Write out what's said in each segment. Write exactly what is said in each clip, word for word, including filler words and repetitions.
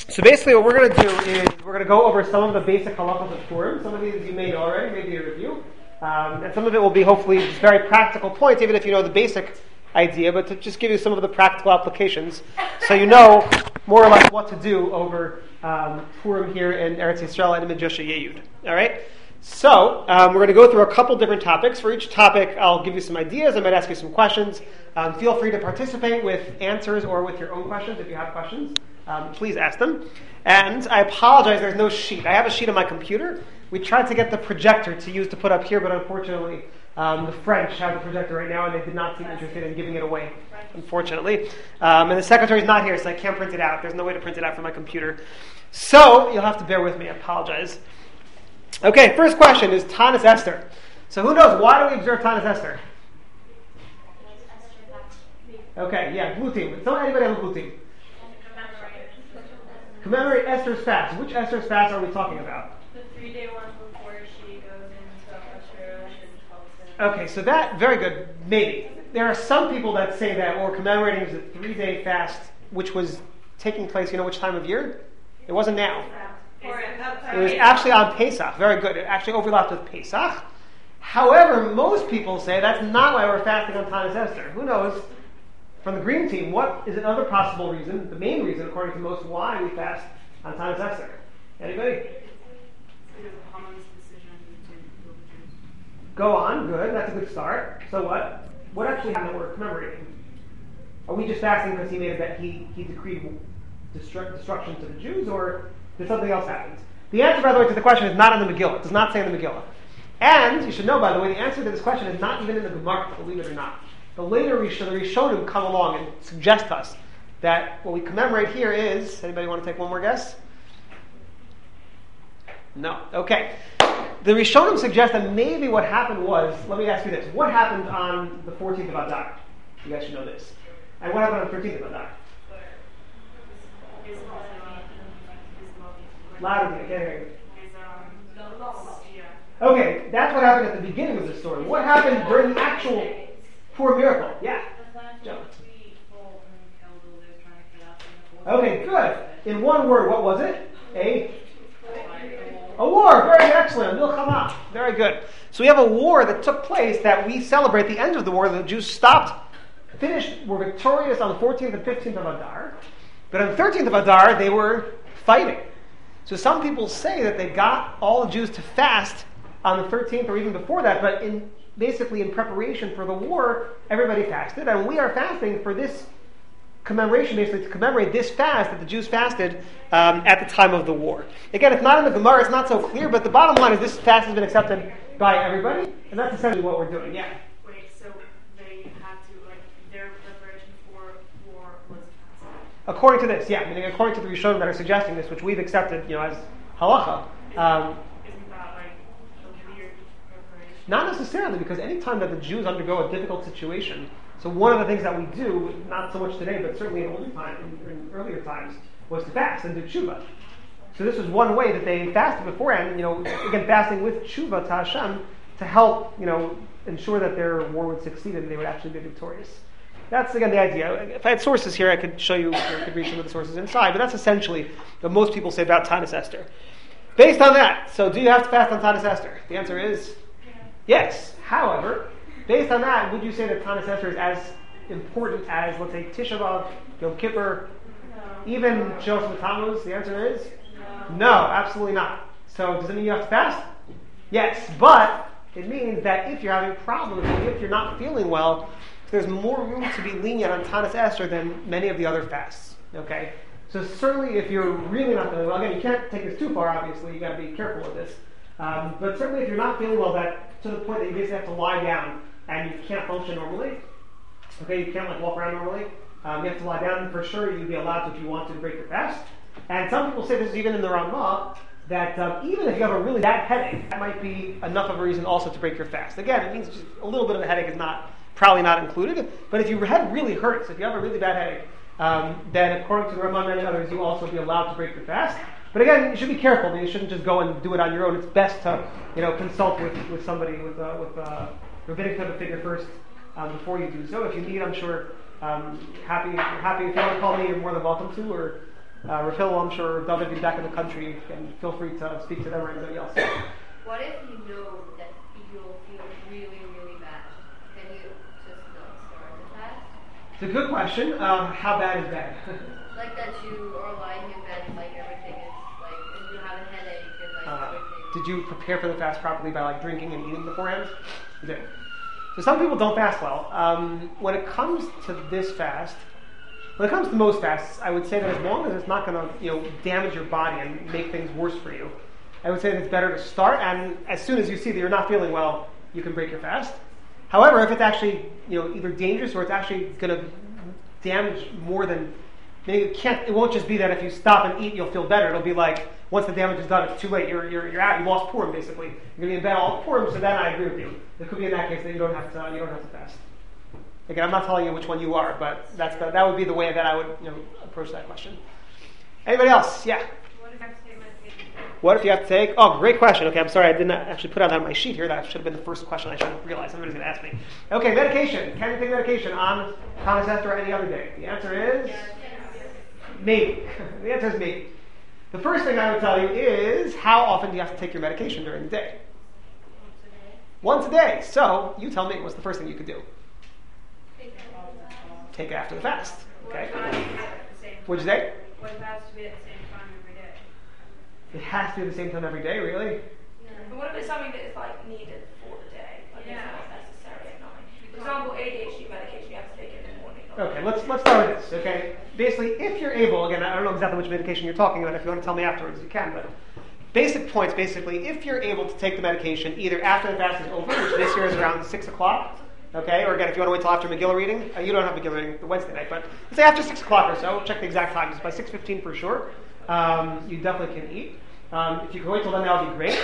So basically what we're going to do is we're going to go over some of the basic halachas of Purim. Some of these you may know already, maybe a review. Um, and some of it will be hopefully just very practical points, even if you know the basic idea, but to just give you some of the practical applications so you know more or less what to do over um, Purim here in Eretz Yisrael and in Midrash Yehud. All right? So um, we're going to go through a couple different topics. For each topic, I'll give you some ideas. I might ask you some questions. Um, feel free to participate with answers or with your own questions if you have questions. Um, please ask them. And I apologize, there's no sheet. I have a sheet on my computer. We tried to get the projector to use to put up here, but unfortunately, um, the French have the projector right now, and they did not seem interested in giving it away, unfortunately. Um, and the secretary's not here, so I can't print it out. There's no way to print it out from my computer. So you'll have to bear with me. I apologize. Okay, first question is Tanis Esther. So who knows, why do we observe Tanis Esther? Okay, yeah, blue team. So anybody have a blue team? Commemorate Esther's fast. Which Esther's fast are we talking about? The three-day one before she goes into Asherah and helps him. Okay, so that, very good, maybe. There are some people that say that we're commemorating is a three-day fast, which was taking place, you know which time of year? It wasn't now. It was actually on Pesach. Very good. It actually overlapped with Pesach. However, most people say that's not why we're fasting on Tanis Esther. Who knows? From the green team, what is another possible reason, the main reason, according to most, why we fast on Tanis Esther? Anybody? Go on, good. That's a good start. So what? What actually happened that we're commemorating? Are we just fasting because he made it that he, he decreed destru- destruction to the Jews, or did something else happen? The answer, by the way, to the question is not in the Megillah. It does not say in the Megillah. And, you should know, by the way, the answer to this question is not even in the Gemara, believe it or not. The later Rishon, the Rishonim come along and suggest to us that what we commemorate here is, anybody want to take one more guess? No. Okay. The Rishonim suggest that maybe what happened was, let me ask you this, what happened on the fourteenth of Adar? You guys should know this. And what happened on the thirteenth of Adar? Louder, I can't hear you. Okay, that's what happened at the beginning of the story. What happened during the actual Purim miracle? Yeah. Joe. Okay, good. In one word, what was it? A a war. Very good, excellent. Milchama. Very good. So we have a war that took place that we celebrate the end of the war. The Jews stopped, finished, were victorious on the fourteenth and fifteenth of Adar. But on the thirteenth of Adar, they were fighting. So some people say that they got all the Jews to fast on the thirteenth or even before that, but in basically in preparation for the war, everybody fasted, and we are fasting for this commemoration, basically to commemorate this fast that the Jews fasted um, at the time of the war. Again, it's not in the Gemara, it's not so clear, but the bottom line is this fast has been accepted by everybody, and that's essentially what we're doing. Yeah. Wait, so they had to, like, their preparation for war was fasting? According to this, yeah, meaning according to the Rishonim that are suggesting this, which we've accepted, you know, as halacha. Um, Not necessarily, because any time that the Jews undergo a difficult situation, so one of the things that we do, not so much today, but certainly in older time, in, in earlier times, was to fast and do tshuva. So this was one way that they fasted beforehand, you know, again, fasting with tshuva to Hashem to help, you know, ensure that their war would succeed and they would actually be victorious. That's, again, the idea. If I had sources here, I could show you, I could read some of the sources inside, but that's essentially what most people say about Tanis Esther. Based on that, so do you have to fast on Tanis Esther? The answer is yes. However, based on that, would you say that Tanis Esther is as important as, let's say, Tisha B'Av, Yom Kippur, No. even Shos Tammuz? The answer is no. no, absolutely not. So does it mean you have to fast? Yes, but it means that if you're having problems, if you're not feeling well, there's more room to be lenient on Tanis Esther than many of the other fasts. Okay, so certainly if you're really not feeling well, again, you can't take this too far. Obviously, you got to be careful with this. Um, but certainly if you're not feeling well, that to the point that you basically have to lie down and you can't function normally, okay, you can't like walk around normally, um, you have to lie down. For sure, you'd be allowed to if you want to break your fast. And some people say this is even in the Ramah, that um, even if you have a really bad headache, that might be enough of a reason also to break your fast. Again, it means just a little bit of a headache is not probably not included. But if your head really hurts, if you have a really bad headache, um, then according to the Ramah and many others, you also be allowed to break your fast. But again, you should be careful. I mean, you shouldn't just go and do it on your own. It's best to, you know, consult with, with somebody with uh, with uh, rabbinic type of figure first um, before you do so. If you need, I'm sure, um, happy happy if you want to call me, you're more than welcome to, or Uh, Rafael, I'm sure David will be back in the country, and feel free to speak to them or anybody else. What if you know that you'll feel really, really bad? Can you just not start the fast? It's a good question. Um, how bad is bad? Like that you are lying in bed, like everything is like, and you have a headache and like uh, everything. did you prepare for the fast properly by like drinking and eating beforehand? You did. So some people don't fast well. Um, when it comes to this fast, when it comes to most fasts, I would say that as long as it's not going to, you know, damage your body and make things worse for you, I would say that it's better to start. And as soon as you see that you're not feeling well, you can break your fast. However, if it's actually, you know, either dangerous or it's actually going to damage more than, meaning it can't, it won't just be that if you stop and eat, you'll feel better. It'll be like once the damage is done, it's too late. You're you're you're out. You lost Purim basically. You're going to be in bed all Purim. So then I agree with you. It could be in that case that you don't have to you don't have to fast. Again, I'm not telling you which one you are, but that's the, that would be the way that I would, you know, approach that question. Anybody else? Yeah. What if I have to take medication? What if you have to take? Oh, great question. Okay, I'm sorry, I didn't actually put it on my sheet here. That should have been the first question I should have realized somebody's going to ask me. Okay, medication. Can you take medication on Hanukkah or any other day? The answer is maybe. The answer is maybe. The first thing I would tell you is how often do you have to take your medication during the day? Once a day. So you tell me what's the first thing you could do? Take it after the fast. Okay. What'd you say? What if it has to be at the same time every day? It has to be the same time every day, really? But what if it's something that is like needed for the day? Like Yeah. it's not necessary at night. For example, A D H D medication you have to take in the morning. Okay, let's let's start with this. Okay, basically, if you're able, again, I don't know exactly which medication you're talking about. If you want to tell me afterwards, you can. But basic points, basically, if you're able to take the medication either after the fast is over, which this year is around six o'clock. Okay, or again, if you want to wait till after Megillah reading, uh, you don't have Megillah reading the Wednesday night, but let's say after six o'clock or so. Check the exact time. It's by six fifteen for sure. Um, you definitely can eat. Um, if you can wait till then, that would be great.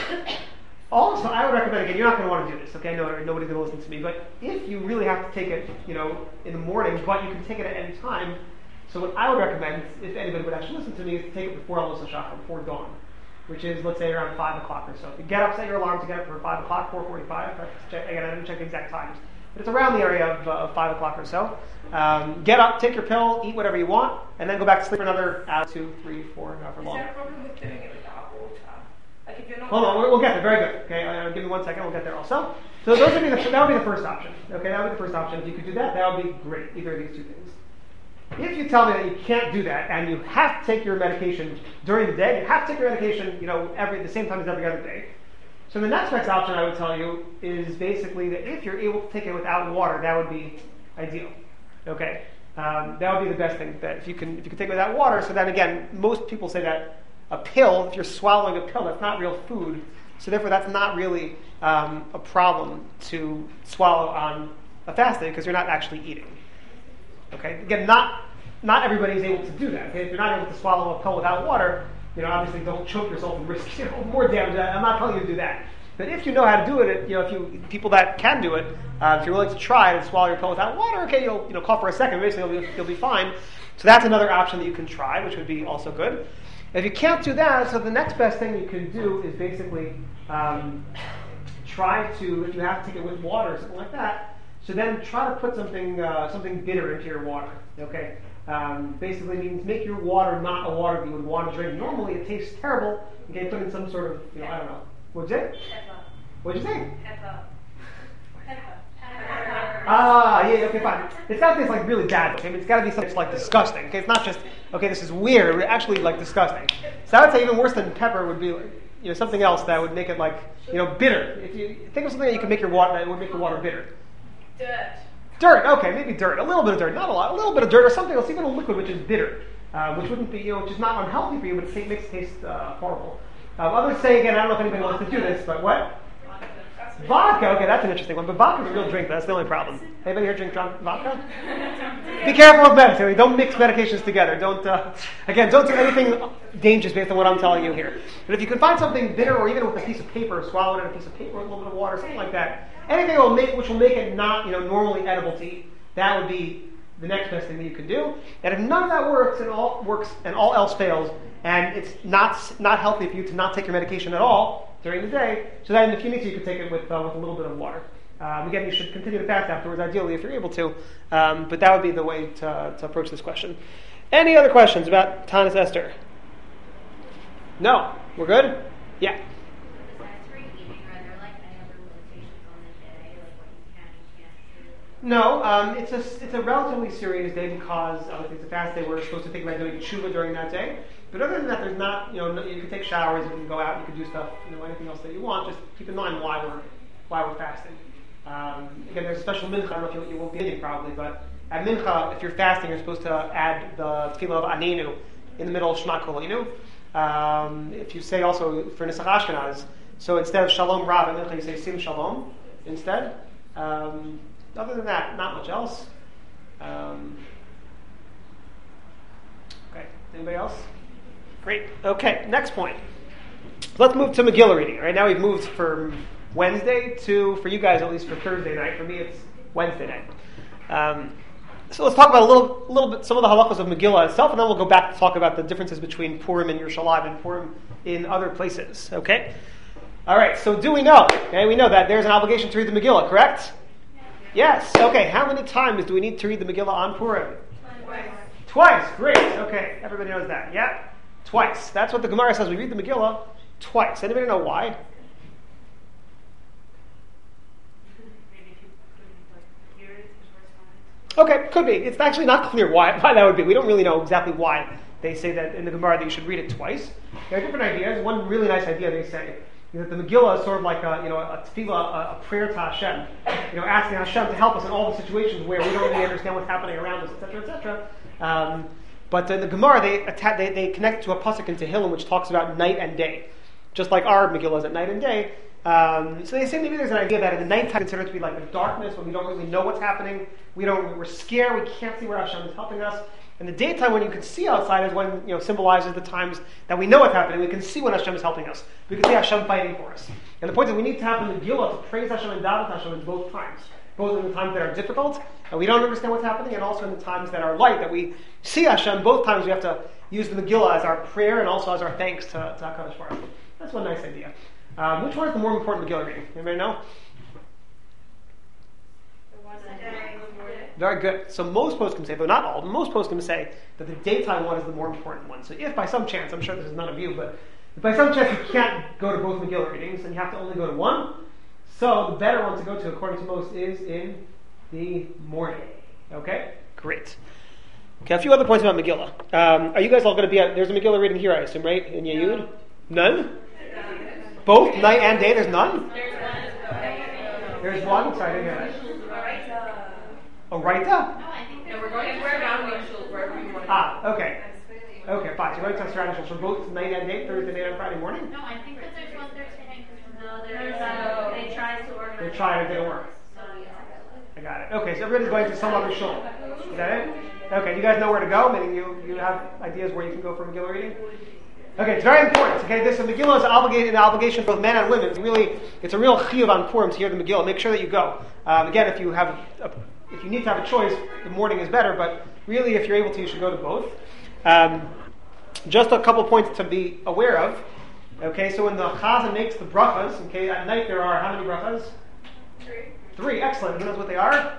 Also, I would recommend, again, you're not going to want to do this, okay? No, nobody's going to listen to me. But if you really have to take it, you know, in the morning, but you can take it at any time, so what I would recommend, if anybody would actually listen to me, is to take it before Alus HaShachar, before dawn, which is, let's say, around five o'clock or so. If you get up, set your alarm to get up for five o'clock, four forty-five. Again, I didn't check the exact times. But it's around the area of, uh, of five o'clock or so. Um, get up, take your pill, eat whatever you want, and then go back to sleep for another hour, two, three, four, however long. Is there a problem with doing it without water? Like if you're not. Hold on, we'll, we'll get there. Very good. Okay, uh, give me one second. We'll get there also. So those would be the, that would be the first option. Okay, that would be the first option. If you could do that, that would be great. Either of these two things. If you tell me that you can't do that and you have to take your medication during the day, you have to take your medication, you know, every the same time as every other day. So the next best option I would tell you is basically that if you're able to take it without water, that would be ideal. Okay, um, that would be the best thing. That if you can if you can take it without water. So then again, most people say that a pill, if you're swallowing a pill, that's not real food. So therefore, that's not really um, a problem to swallow on a fast day because you're not actually eating. Okay, again, not not everybody is able to do that. Okay, if you're not able to swallow a pill without water, you know, obviously don't choke yourself and risk, you know, more damage. I'm not telling you to do that. But if you know how to do it, you know, if you people that can do it, uh, if you're willing to try and swallow your pill without water, okay, you'll you know cough for a second, basically you'll be, you'll be fine. So that's another option that you can try, which would be also good. If you can't do that, so the next best thing you can do is basically um, try to, if you have to take it with water or something like that, so then try to put something uh, something bitter into your water. Okay. Um, basically means make your water not a water you would want to drink. Normally it tastes terrible. Okay, put in some sort of, you know, I don't know. What'd you say? Pepper. What'd you say? Pepper. Pepper. Ah, yeah, okay, fine. It's got to taste like really bad. Okay, it's got to be something that's like disgusting. Okay, it's not just okay. This is weird. It's actually like disgusting. So I would say even worse than pepper would be, like, you know, something else that would make it like, you know, bitter. If you think of something that you can make your water that would make your water bitter. Dirt. Dirt, okay, maybe dirt. A little bit of dirt, not a lot. A little bit of dirt or something else, even a liquid which is bitter, uh, which wouldn't be, you know, which is not unhealthy for you, but it makes it taste uh, horrible. Um, others say, again, I don't know if anybody wants to do this, but what? Vodka, okay, that's an interesting one. But vodka's a real drink, that's the only problem. Anybody here drink vodka? Be careful with medicine. Don't mix medications together. Don't, uh, again, don't do anything dangerous based on what I'm telling you here. But if you can find something bitter, or even with a piece of paper, swallow it in a piece of paper with a little bit of water, something like that, anything will make, which will make it not, you know, normally edible to eat, that would be the next best thing that you can do. And if none of that works and all works and all else fails, and it's not not healthy for you to not take your medication at all during the day, so then if you need to, you can take it with uh, with a little bit of water. Um, again, you should continue to fast afterwards, ideally, if you're able to. Um, but that would be the way to, to approach this question. Any other questions about Tanis Esther? No? We're good? Yeah. The sensory eating, are there like any other limitations on the day, like what you can and can't do? No, um, it's a it's a relatively serious day because uh, it's a fast day. We're supposed to think about doing tshuva during that day. But other than that, there's not, you know, no, you can take showers, you can go out, you can do stuff, you know, anything else that you want. Just keep in mind why we're why we're fasting. Um, again, there's a special mincha. I don't know if you, you won't be in it probably, but at mincha, if you're fasting, you're supposed to add the tefillah of Anenu in the middle of Shema Kolinu. Um, if you say also for Nisach Ashkenaz, so instead of Shalom Rav at mincha, you say Sim Shalom instead. Um, other than that, not much else. Um, okay, anybody else? Great. Okay, next point. Let's move to Megillah reading. All right, now we've moved from Wednesday to, for you guys at least, for Thursday night. For me, it's Wednesday night. Um, so let's talk about a little, little bit, some of the halachas of Megillah itself, and then we'll go back to talk about the differences between Purim and Yerushalayim and Purim in other places. Okay. All right. So do we know? Okay, we know that there's an obligation to read the Megillah, correct? Yes. Okay. How many times do we need to read the Megillah on Purim? Twice. Twice. Great. Okay. Everybody knows that. Yeah. Twice. That's what the Gemara says. We read the Megillah twice. Anybody know why? Maybe if you couldn't like hear it the first time. Okay, could be. It's actually not clear why, why that would be. We don't really know exactly why they say that in the Gemara that you should read it twice. There are different ideas. One really nice idea they say is that the Megillah is sort of like a, you know, a tefillah, a, a prayer to Hashem. You know, asking Hashem to help us in all the situations where we don't really understand what's happening around us, et cetera, et cetera. Um, but in the Gemara, they, atta- they they connect to a pasuk in Tehillim which talks about night and day, just like our Megillah is at night and day. Um, so they say maybe there's an idea that in the nighttime considered to be like the darkness when we don't really know what's happening. We don't. We're scared. We can't see where Hashem is helping us. In the daytime, when you can see outside, is when, you know, symbolizes the times that we know what's happening. We can see when Hashem is helping us. We can see Hashem fighting for us. And the point is, we need to have the Megillah to praise Hashem and daven Hashem in both times, both in the times that are difficult and we don't understand what's happening, and also in the times that are light that we see Hashem. Both times we have to use the Megillah as our prayer and also as our thanks to, to HaKadosh Baruch Hu. That's one nice idea. Um, which one is the more important Megillah reading? Anybody know? The one that day before it. Very good. So most poskim say, but not all, but most poskim say that the daytime one is the more important one. So if by some chance, I'm sure this is none of you, but if by some chance you can't go to both Megillah readings and you have to only go to one, so the better one to go to, according to most, is in the morning. Okay? Great. Okay, a few other points about Megillah. Um, are you guys all going to be at, there's a Megillah reading here, I assume, right? In Yehud? None? Both night and day, there's none? There's one? Sorry, I didn't hear that. A Raita? No, I think No, we're going, we're around Mitchell, wherever you want to go. Ah, okay. Okay, fine. So you're going to strategies for both night and day, Thursday night and Friday morning? No, I think that there's one Thursday night. No, there's uh, they tried to organize. They tried, it didn't work. So yeah. I got it. Okay, so everybody's going to some other shul. Is that it? Okay, you guys know where to go? Meaning you, you have ideas where you can go for Megillah reading? Okay, it's very important. Okay, this so Megillah is an obligation, an obligation for both men and women. It's really, it's a real chiyuv on Purim to hear the Megillah. Make sure that you go. Um, again, if you have, a, if you need to have a choice, the morning is better. But really, if you're able to, you should go to both. Um, just a couple points to be aware of. Okay, so when the chazan makes the brachas, okay, at night there are how many brachas? Three. Three. Excellent. Who knows what they are?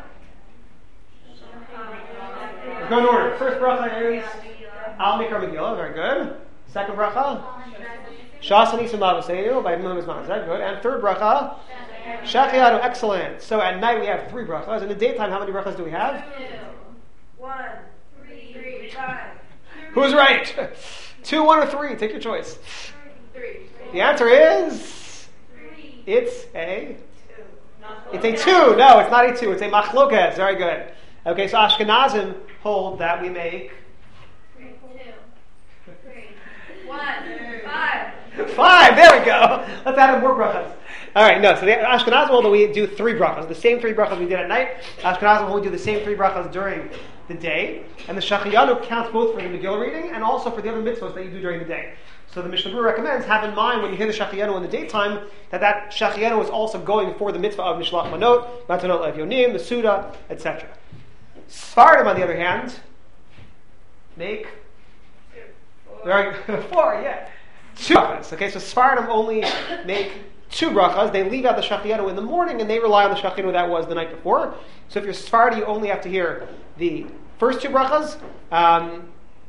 Go in order. First bracha is Al Mikra Megillah. Very good. Second bracha, Shas Anisim Lavasenu by Mim Izman. Good. And third bracha, Shachianu. Excellent. So at night we have three brachas. In the daytime, how many brachas do we have? One, three, three, five. Who's right? Two, one, or three? Take your choice. Three. The answer is Three. it's a Two. it's a two. No, it's not a two. It's a machloket. Very good. Okay, so Ashkenazim hold that we make Three. Two. Three. One, five. five. There we go. Let's add in more brachas. All right, no. So the Ashkenazim hold that we do three brachas, the same three brachas we did at night. Ashkenazim hold we do the same three brachas during the day, and the Shachiyanu counts both for the Megillah reading and also for the other mitzvahs that you do during the day. So the Mishnah Berurah recommends, have in mind when you hear the Shachiyanu in the daytime, that that Shachiyanu is also going for the mitzvah of Mishlach Manot, Matanot Levyonim, the Suda, et cetera. Sfardim, on the other hand, make very four, yeah, two brachas. Okay, so Sfardim only make two brachas. They leave out the Shachiyanu in the morning, and they rely on the Shachiyanu that was the night before. So if you're Sfardi, you only have to hear the first two brachas. Um,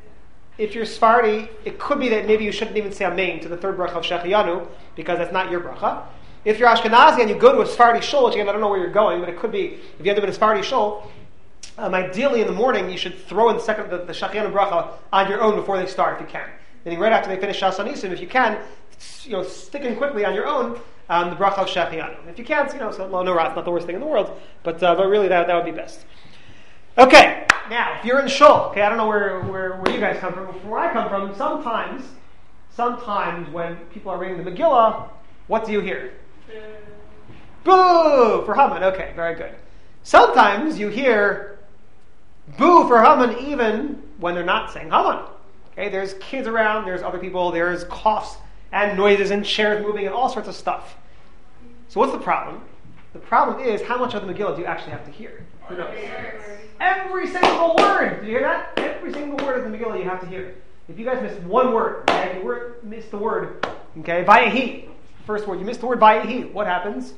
if you're Sephardi, it could be that maybe you shouldn't even say Amen to the third bracha of Shechianu, because that's not your bracha. If you're Ashkenazi and you go to a Sephardi shul, which again, I don't know where you're going, but it could be, if you end up in a Sephardi shul, um, ideally in the morning, you should throw in the second, the, the Shechianu bracha on your own before they start, if you can. Meaning right after they finish Shas Anisim, if you can, you know, stick in quickly on your own, um, the bracha of Shechianu. If you can't, you know, so well, no, it's not the worst thing in the world, but, uh, but really that, that would be best. Okay, now, if you're in shul, okay, I don't know where, where, where you guys come from, but from where I come from, sometimes, sometimes when people are reading the Megillah, what do you hear? Boo for Haman. Okay, very good. Sometimes you hear boo for Haman even when they're not saying Haman. Okay, there's kids around, there's other people, there's coughs and noises and chairs moving and all sorts of stuff. So what's the problem? The problem is how much of the Megillah do you actually have to hear? Who knows? Every single word. Do you hear that? Every single word of the Megillah you have to hear. If you guys missed one word, okay, if you were, missed the word, okay, Vayehi, first word, you missed the word Vayehi, what happens?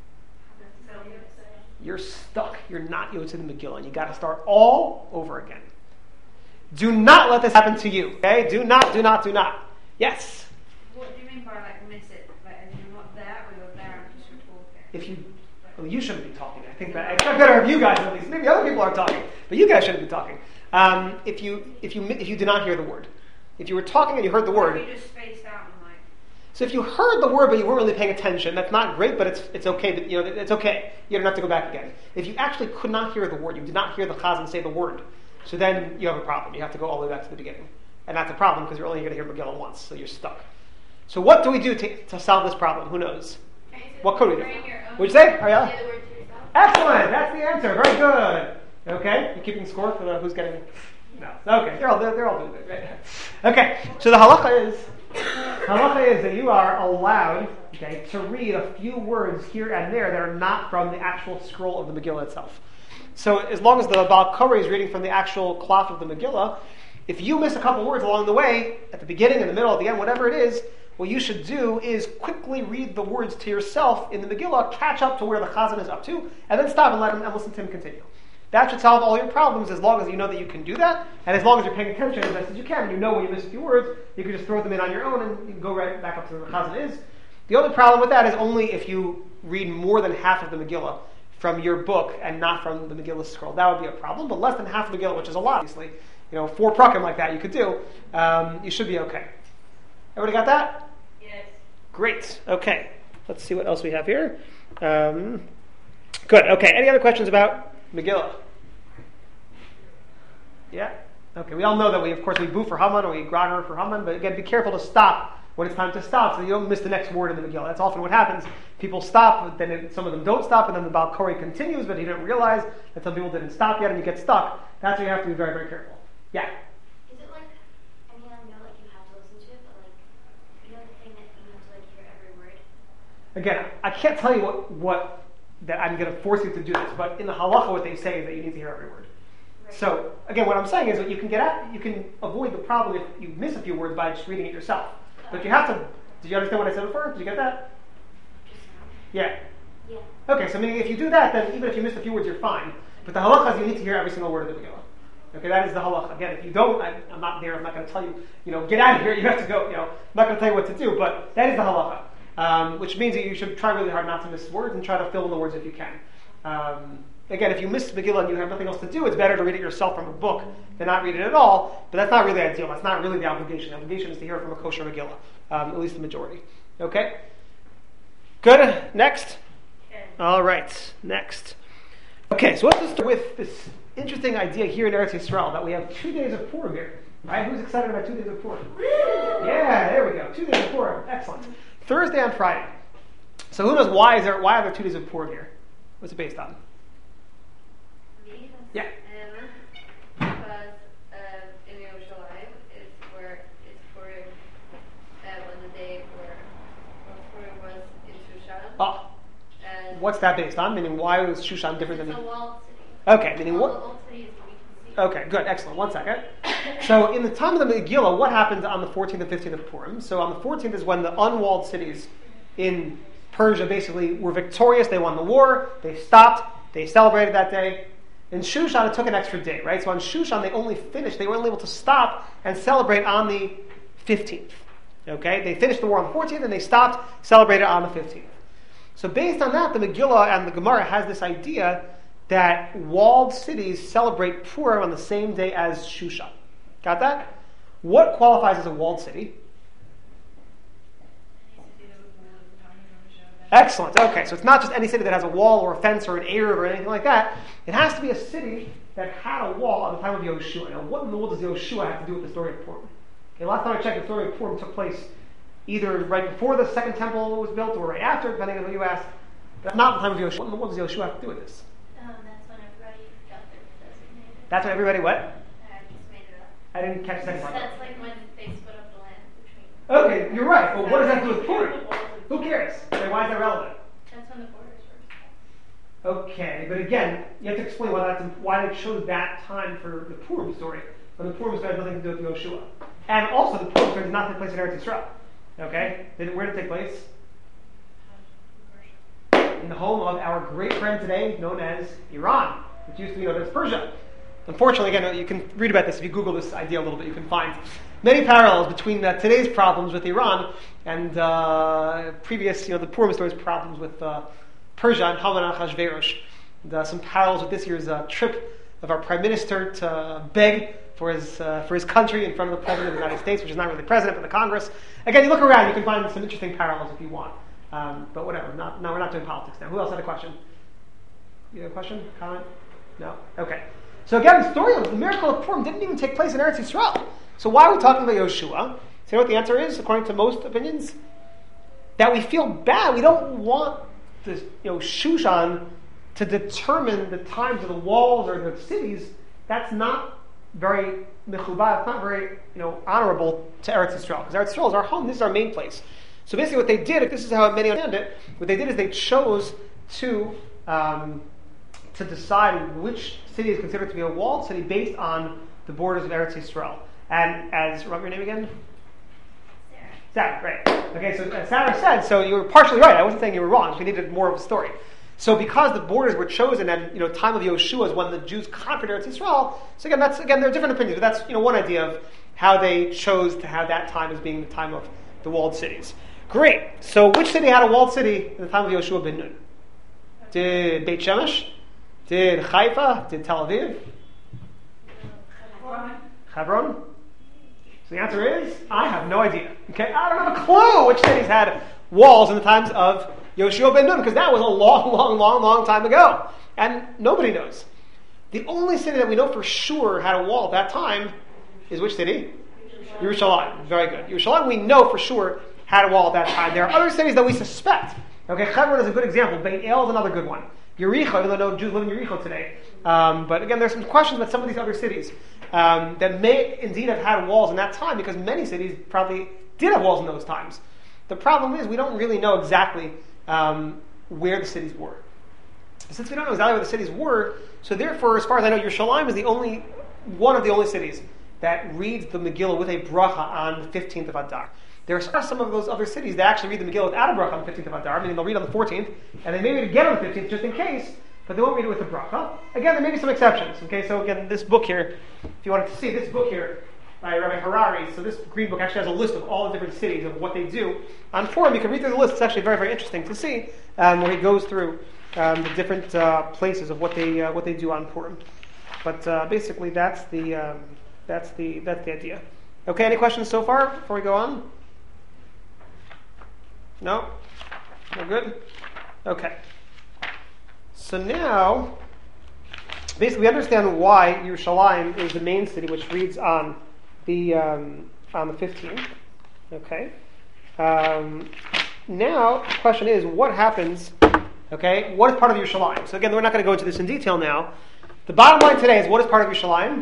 You're stuck. You're not Yotze the Megillah, and you got to start all over again. Do not let this happen to you. Okay? Do not, do not, do not. Yes? What do you mean by like miss it? Like if you're not there or you're there and just you're talking? If you, well, you shouldn't be talking. I think that it's not better if you guys at least. Maybe other people are talking, but you guys shouldn't be talking. Um, if you, if you, if you did not hear the word, if you were talking and you heard the word. You just spaced out and like. So if you heard the word but you weren't really paying attention, that's not great, but it's it's okay. But, you know, it's okay. You don't have to go back again. If you actually could not hear the word, you did not hear the chazan say the word, so then you have a problem. You have to go all the way back to the beginning, and that's a problem because you're only going to hear Megillah once, so you're stuck. So what do we do to, to solve this problem? Who knows? What could we do? What'd you say, Ariella? Excellent. That's the answer. Very good. Okay, you keeping score for the, who's getting? No. Okay, they're all they're, they're all doing good. Right? Okay. So the halacha is. Halacha is that you are allowed, okay, to read a few words here and there that are not from the actual scroll of the Megillah itself. So as long as the Baal Koreh is reading from the actual cloth of the Megillah, if you miss a couple words along the way, at the beginning, in the middle, at the end, whatever it is, what you should do is quickly read the words to yourself in the Megillah, catch up to where the Chazan is up to, and then stop and let him and listen to him continue. That should solve all your problems as long as you know that you can do that, and as long as you're paying attention as best as you can, and you know when you miss a few words, you can just throw them in on your own and you can go right back up to where the Chazan is. The only problem with that is only if you read more than half of the Megillah from your book and not from the Megillah scroll. That would be a problem, but less than half of the Megillah, which is a lot, obviously, you know, four prakim like that you could do, um, you should be okay. Everybody got that? Yes. Great. Okay. Let's see what else we have here. Um, good. Okay. Any other questions about Megillah? Yeah? Okay, we all know that we, of course, we boo for Haman or we gragar for Haman, but again, be careful to stop when it's time to stop so you don't miss the next word in the Megillah. That's often what happens. People stop, but then it, some of them don't stop, and then the Baal Koreh continues, but he didn't realize that some people didn't stop yet, and you get stuck. That's why you have to be very, very careful. Yeah? Is it like, I mean, I know like you have to listen to it, but like, you know the thing that you have to like hear every word? Again, I can't tell you what, what that I'm going to force you to do this, but in the halacha what they say is that you need to hear every word. Right. So, again, what I'm saying is that you can get at, you can avoid the problem if you miss a few words by just reading it yourself. But you have to, did you understand what I said before? Did you get that? Yeah. Yeah. Okay, so meaning if you do that, then even if you missed a few words, you're fine. But the halacha is you need to hear every single word of the Megillah. Okay, that is the halacha. Again, if you don't, I, I'm not there, I'm not going to tell you, you know, get out of here, you have to go, you know, I'm not going to tell you what to do, but that is the halacha. Um, which means that you should try really hard not to miss words and try to fill in the words if you can. Um, again, if you miss Megillah and you have nothing else to do, it's better to read it yourself from a book than not read it at all, but that's not really ideal. That's not really the obligation. The obligation is to hear it from a kosher Megillah, um, at least the majority. Okay? Good. Next? Okay. All right. Next. Okay, so let's start with this interesting idea here in Eretz Yisrael that we have two days of Purim here. Right? Who's excited about two days of Purim? Yeah, there we go. Two days of Purim. Excellent. Thursday and Friday. So who knows why is there why are there two days of Purim here? What's it based on? Me? Yeah. Um, because um, in Yerushalayim is where it's Purim, uh, on the day where, where Purim was in Shushan. Oh. And What's that based on? Meaning why was Shushan different it's than a walled city. Okay, meaning All what? the old cities we can see. Okay, good, excellent. One second. So in the time of the Megillah, what happened on the fourteenth and fifteenth of Purim? So on the fourteenth is when the unwalled cities in Persia basically were victorious. They won the war. They stopped. They celebrated that day. In Shushan, it took an extra day, right? So on Shushan, they only finished, they were only able to stop and celebrate on the fifteenth. Okay? They finished the war on the fourteenth, and they stopped, celebrated on the fifteenth. So based on that, the Megillah and the Gemara has this idea that walled cities celebrate Purim on the same day as Shushan. Got that? What qualifies as a walled city? Excellent. Okay, so it's not just any city that has a wall or a fence or an eruv or anything like that. It has to be a city that had a wall at the time of Yoshua. Now, what in the world does Yoshua have to do with the story of Purim? Okay, last time I checked, the story of Purim took place either right before the second temple was built or right after, depending on who you ask. That's not the time of Yoshua. What in the world does Yoshua have to do with this? Um, that's when everybody got their designated. That's when everybody what? I just made it up. I didn't catch the second part. That's like when they split up the land between. Okay, you're right. But what does that do with Purim? Who cares? Okay, why is that relevant? That's when the borders were. Okay, but again, you have to explain why that's why they chose that time for the Purim story, when the Purim story has nothing to do with Yoshua. And also, the Purim story did not take place in Eretz Yisrael. Okay? Did it, where did it take place? In the home of our great friend today, known as Iran, which used to be known as Persia. Unfortunately, again, you can read about this if you Google this idea a little bit. You can find many parallels between uh, today's problems with Iran and uh, previous, you know, the Purim story's problems with uh, Persia and Haman and Achashverosh. And, uh, some parallels with this year's uh, trip of our prime minister to beg for his uh, for his country in front of the president of the United States, which is not really president but the Congress. Again, you look around, you can find some interesting parallels if you want. Um, but whatever. Not, no, we're not doing politics now. Who else had a question? You have a question? Comment? No? Okay. So again, the story of the miracle of Purim didn't even take place in Eretz Yisrael. So why are we talking about Yoshua? So you know what the answer is, according to most opinions? That we feel bad. We don't want this, you know, Shushan to determine the times of the walls or the cities. That's not very mechubah. It's not very, you know, honorable to Eretz Yisrael. Because Eretz Yisrael is our home. This is our main place. So basically what they did, if this is how many understand it, what they did is they chose to um, to decide which city is considered to be a walled city based on the borders of Eretz Yisrael. And as, remember your name again? Sarah. Sarah, great. Okay, so as Sarah said, so you were partially right. I wasn't saying you were wrong. So we needed more of a story. So because the borders were chosen at, you know, time of Yoshua is when the Jews conquered Eretz Yisrael. So again, that's again there are different opinions, but that's, you know, one idea of how they chose to have that time as being the time of the walled cities. Great. So which city had a walled city in the time of Yoshua ben Nun? Did Beit Shemesh? Did Haifa? Did Tel Aviv? Hebron. Hebron? So the answer is, I have no idea. Okay, I don't have a clue which cities had walls in the times of Yoshua ben Nun, because that was a long, long, long, long time ago. And nobody knows. The only city that we know for sure had a wall at that time is which city? Yerushalayim. Very good. Yerushalayim we know for sure had a wall at that time. There are other cities that we suspect. Okay, Hebron is a good example. Beit El is another good one. Yericho, even though no Jews live in Yericho today. Um, but again, there's some questions about some of these other cities um, that may indeed have had walls in that time, because many cities probably did have walls in those times. The problem is we don't really know exactly um, where the cities were. Since we don't know exactly where the cities were, so therefore, as far as I know, Yerushalayim is the only one of the only cities that reads the Megillah with a bracha on the fifteenth of Adar. There are some of those other cities that actually read the Megillah without a bracha on the fifteenth of Adar, meaning they'll read on the fourteenth, and they may read it again on the fifteenth just in case, but they won't read it with a bracha. Again, there may be some exceptions. Okay, so again, this book here, if you wanted to see this book here by Rabbi Harari, so this green book actually has a list of all the different cities of what they do on Purim. You can read through the list. It's actually very, very interesting to see um, where he goes through um, the different uh, places of what they uh, what they do on Purim. But uh, basically, that's the um, that's the that's the idea. Okay, any questions so far before we go on? No? No good? Okay. So now, basically we understand why Yerushalayim is the main city, which reads on the um, on the fifteenth. Okay. Um, now, the question is, what happens, okay, what is part of Yerushalayim? So again, we're not going to go into this in detail now. The bottom line today is, what is part of Yerushalayim?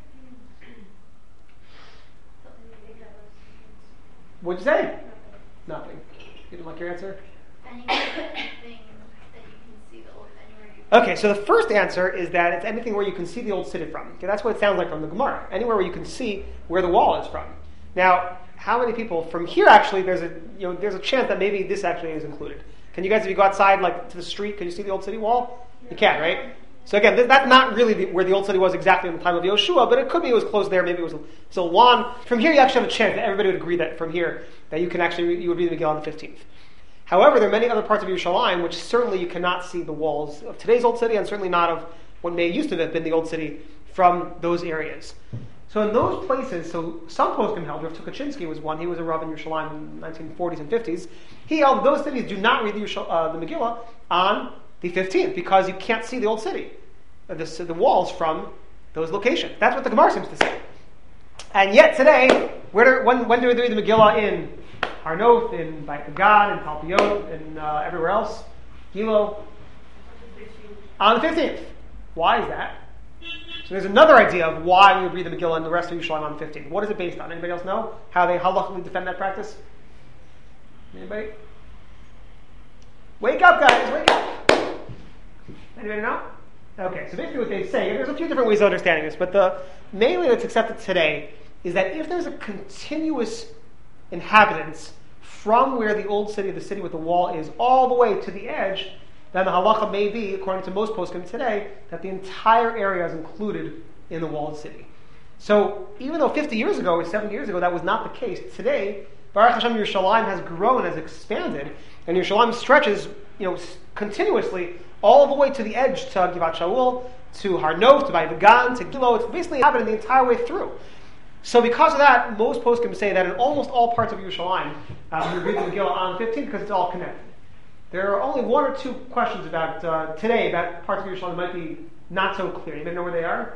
What'd you say? Nothing. You didn't like your answer? Anything that you can see the old anywhere you Okay, so the first answer is that it's anything where you can see the old city from. Okay, that's what it sounds like from the Gemara. Anywhere where you can see where the wall is from. Now, how many people from here actually? There's a you know there's a chance that maybe this actually is included. Can you guys, if you go outside like to the street, can you see the old city wall? You can, right? So again, th- that's not really the, where the old city was exactly in the time of Yoshua, but it could be it was close there. Maybe it was so Lan. From here, you actually have a chance that everybody would agree that from here that you can actually you would read the Megillah on the fifteenth. However, there are many other parts of Yerushalayim which certainly you cannot see the walls of today's old city, and certainly not of what may used to have been the old city from those areas. So in those places, so some poskim held, Rav Tukachinsky was one, he was a Rav in Yerushalayim in the nineteen forties and fifties, he held those cities do not read the, Yerusha, uh, the Megillah on the fifteenth, because you can't see the old city, uh, the, the walls from those locations. That's what the Gemara seems to say. And yet today, where do, when, when do we read the Megillah in Harnoth, in Beit Hagan, in Talpiot, and uh, everywhere else? Gilo? On the fifteenth. Why is that? So there's another idea of why we would read the Megillah and the rest of Yerushalayim on the fifteenth. What is it based on? Anybody else know how they halachically defend that practice? Anybody? Wake up, guys! Wake up! Anybody know? Okay, so basically what they say, there's a few different ways of understanding this, but the main way that's accepted today is that if there's a continuous inhabitants from where the old city, the city with the wall is, all the way to the edge, then the halacha may be, according to most poskim today, that the entire area is included in the walled city. So even though fifty years ago or seventy years ago that was not the case, today Baruch Hashem Yerushalayim has grown, has expanded, and Yerushalayim stretches, you know, continuously all the way to the edge to Givat Shaul, to Harnof, to Beit Hagan, to Gilo. It's basically happening the entire way through. So because of that, most poskim say that in almost all parts of Yerushalayim, um, you read the Megillah on the fifteenth because it's all connected. There are only one or two questions about uh, today about parts of Yerushalayim that might be not so clear. Anybody know where they are?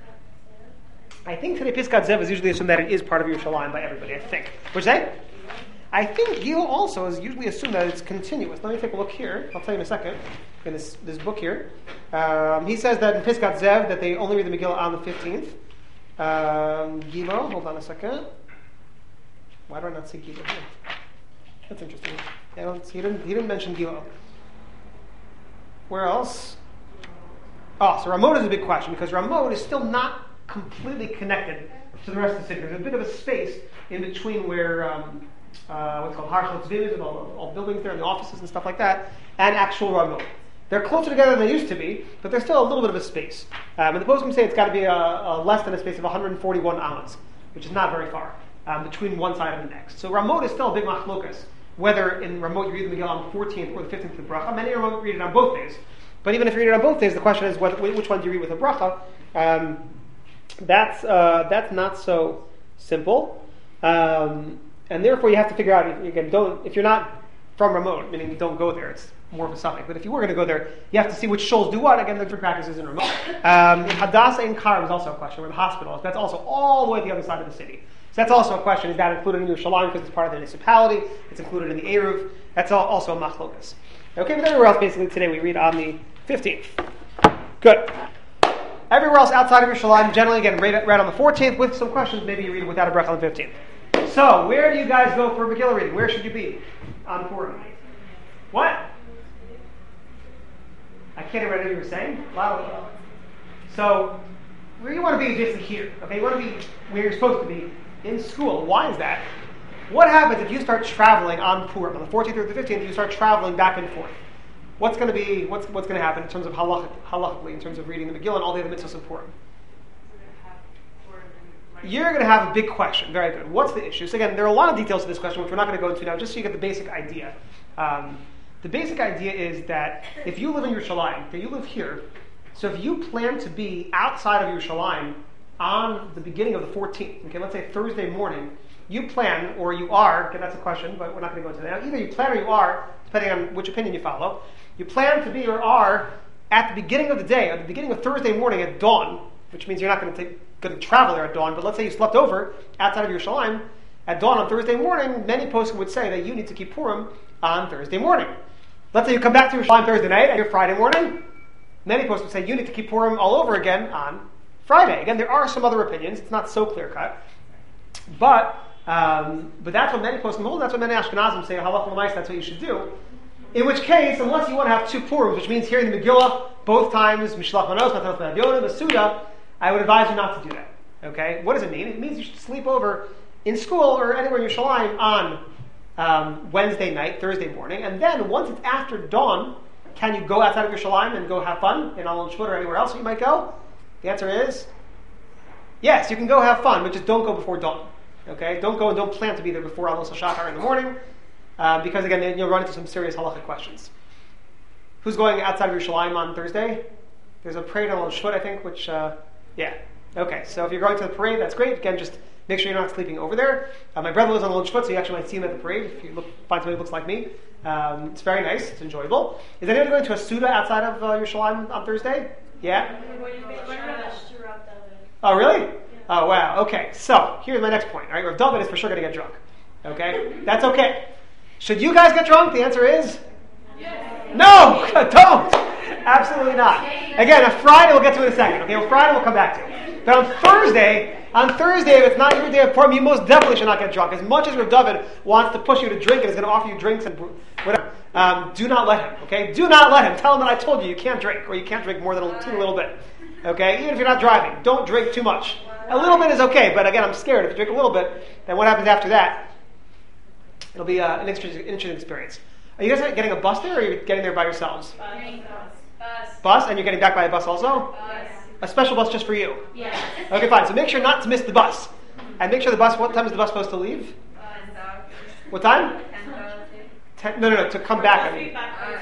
I think today Piskat Zev is usually assumed that it is part of Yerushalayim by everybody, I think. What'd you say? I think Gil also is usually assumed that it's continuous. Let me take a look here. I'll tell you in a second. In this, this book here. Um, he says that in Piskat Zev that they only read the Megillah on the fifteenth. Um, Gilo, hold on a second. Why do I not see Gilo here? That's interesting. I don't, he didn't. He didn't mention Gilo. Where else? Oh, so Ramot is a big question because Ramot is still not completely connected to the rest of the city. There's a bit of a space in between where um, uh, what's called Harshal Tzvim and all, all buildings there and the offices and stuff like that, and actual Ramot. They're closer together than they used to be, but there's still a little bit of a space. Um, and the poskim say it's got to be a, a less than a space of one hundred forty-one amas, which is not very far um, between one side and the next. So Ramot is still a big machlokas. Whether in Ramot you read the Megillah on the fourteenth or the fifteenth with the bracha. Many Ramot read it on both days. But even if you read it on both days, the question is whether, which one do you read with a bracha? Um, that's uh, that's not so simple. Um, and therefore you have to figure out, again, don't if you're not from Ramot, meaning don't go there, it's more of a suffix. But if you were going to go there, you have to see which shoals do what. Again, there are different practices in Ramot. Um, in Hadassah and Kar is also a question, where the hospital is. That's also all the way to the other side of the city. So that's also a question. Is that included in Yerushalayim because it's part of the municipality? It's included in the Eruv. That's also a machlokas. Okay, but everywhere else, basically, today we read on the fifteenth. Good. Everywhere else outside of Yerushalayim, generally, again, read, read on the fourteenth with some questions. Maybe you read it without a bracha on the fifteenth. So, where do you guys go for Megillah reading? Where should you be on Purim? What? I can't hear what you were saying. Loudly. So, where you want to be is basically here. Okay, you want to be where you're supposed to be. In school. Why is that? What happens if you start traveling on Purim, on the fourteenth or the fifteenth, you start traveling back and forth? What's going to be, what's what's going to happen in terms of halach, halachically, in terms of reading the Megillah and all the other mitzvahs of Purim? You're going to have a big question. Very good. What's the issue? So again, there are a lot of details to this question, which we're not going to go into now, just so you get the basic idea. Um, the basic idea is that if you live in Yerushalayim, that you live here, so if you plan to be outside of Yerushalayim on the beginning of the fourteenth, okay, let's say Thursday morning, you plan, or you are, okay, that's a question, but we're not going to go into that now. Either you plan or you are, depending on which opinion you follow, you plan to be or are at the beginning of the day, at the beginning of Thursday morning at dawn, which means you're not going to, take, going to travel there at dawn, but let's say you slept over outside of Yerushalayim at dawn on Thursday morning, many poskim would say that you need to keep Purim on Thursday morning. Let's say you come back to Yerushalayim Thursday night and you're Friday morning, many poskim would say you need to keep Purim all over again on Friday. Again, there are some other opinions. It's not so clear-cut. But um, but that's what many poskim hold. That's what many Ashkenazim say, halach l'mais, that's what you should do. In which case, unless you want to have two Purims, which means hearing the Megillah both times, Mishlach Manos, Matanot Me'adyonim, Masuda, I would advise you not to do that. Okay? What does it mean? It means you should sleep over in school or anywhere in Yerushalayim on um, Wednesday night, Thursday morning, and then once it's after dawn, can you go outside of Yerushalayim and go have fun in Alon Shvut or anywhere else you might go? The answer is yes, you can go have fun, but just don't go before dawn. Okay, don't go and don't plan to be there before Alon Shachar in the morning, uh, because again, then you'll run into some serious halachic questions. Who's going outside of Yerushalayim on Thursday? There's a parade on Alon Shvut, I think, which, uh, yeah. Okay, so if you're going to the parade, that's great. Again, just make sure you're not sleeping over there. Uh, my brother lives on Alon Shvut, so you actually might see him at the parade if you look, find somebody who looks like me. Um, it's very nice. It's enjoyable. Is anyone going to a Suda outside of uh, Yerushalayim on Thursday? Yeah? Oh, really? Oh, wow. Okay, so here's my next point. All right, Rav David is for sure going to get drunk. Okay? That's okay. Should you guys get drunk? The answer is? Yes. No! Don't! Absolutely not. Again, on Friday we'll get to in a second. Okay, well, Friday we'll come back to. But on Thursday, on Thursday, if it's not your day of Purim, you most definitely should not get drunk. As much as Rav David wants to push you to drink and is going to offer you drinks and whatever, um, do not let him. Okay? Do not let him. Tell him that I told you you can't drink, or you can't drink more than a, a little bit. Okay? Even if you're not driving, don't drink too much. A little bit is okay, but again, I'm scared. If you drink a little bit, then what happens after that? It'll be uh, an interesting, interesting experience. Are you guys getting a bus there, or are you getting there by yourselves? Bus. Bus. Bus, and you're getting back by a bus also? Bus. A special bus just for you? Yes. Okay, fine. So make sure not to miss the bus. And make sure the bus, what time is the bus supposed to leave? What time? Ten, no, no, no, to come back. I mean.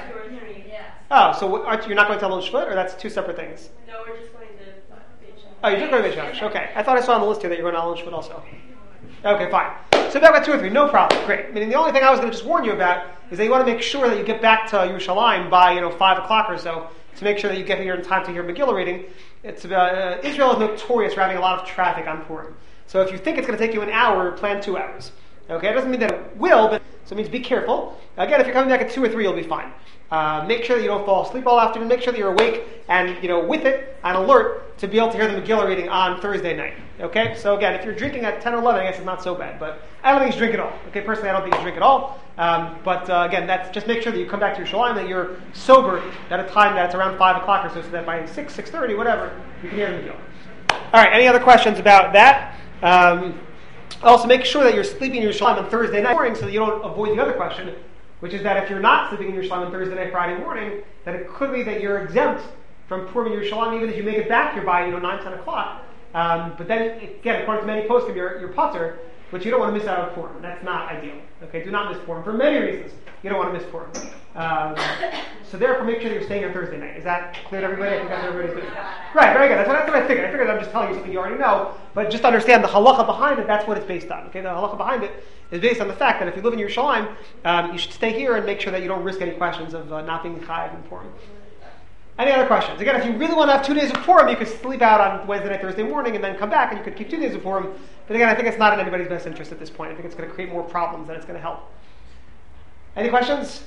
Oh, so what, aren't, you're not going to Alon Shvut, or that's two separate things? No, we're just going to Beit Shemesh. Oh, you're just going to Beit Shemesh. Okay. I thought I saw on the list here that you're going to Alon Shvut also. Okay, fine. So back by two or three, no problem. Great. Meaning the only thing I was going to just warn you about is that you want to make sure that you get back to Yerushalayim by, you know, five o'clock or so to make sure that you get here in time to hear Megillah reading. It's about, uh, Israel is notorious for having a lot of traffic on Purim. So if you think it's going to take you an hour, plan two hours. Okay, it doesn't mean that it will, but so it means be careful. Again, if you're coming back at two or three, you'll be fine. Uh, make sure that you don't fall asleep all afternoon. Make sure that you're awake and, you know, with it and alert to be able to hear the Megillah reading on Thursday night. Okay, so again, if you're drinking at ten or eleven, I guess it's not so bad. But I don't think you should drink at all. Okay, personally, I don't think you should drink at all. Um, but uh, again, that's just make sure that you come back to Yerushalayim, that you're sober at a time that's around five o'clock or so, so that by six, six thirty, whatever, you can hear the Megillah. All right, any other questions about that? Um, also, make sure that you're sleeping in Yerushalayim on Thursday night morning so that you don't avoid the other question, which is that if you're not sleeping in Yerushalayim on Thursday night, Friday morning, that it could be that you're exempt from Purim in Yerushalayim, even if you make it back here by, you know, nine, ten o'clock. Um, but then, again, according to many poskim, you're, you're potter, but you don't want to miss out on Purim. That's not ideal. Okay, do not miss Purim for many reasons. You don't want to miss Purim. Um, so therefore, make sure that you're staying on Thursday night. Is that clear to everybody? I think that's everybody's good. Right, very good. That's what, that's what I figured. I figured I'm just telling you something you already know, but just understand the halacha behind it. That's what it's based on. Okay, the halacha behind it is based on the fact that if you live in Yerushalayim, um, you should stay here and make sure that you don't risk any questions of uh, not being chayav in Purim. Any other questions? Again, if you really want to have two days of Purim, you could sleep out on Wednesday night, Thursday morning, and then come back, and you could keep two days of Purim. But again, I think it's not in anybody's best interest at this point. I think it's going to create more problems than it's going to help. Any questions?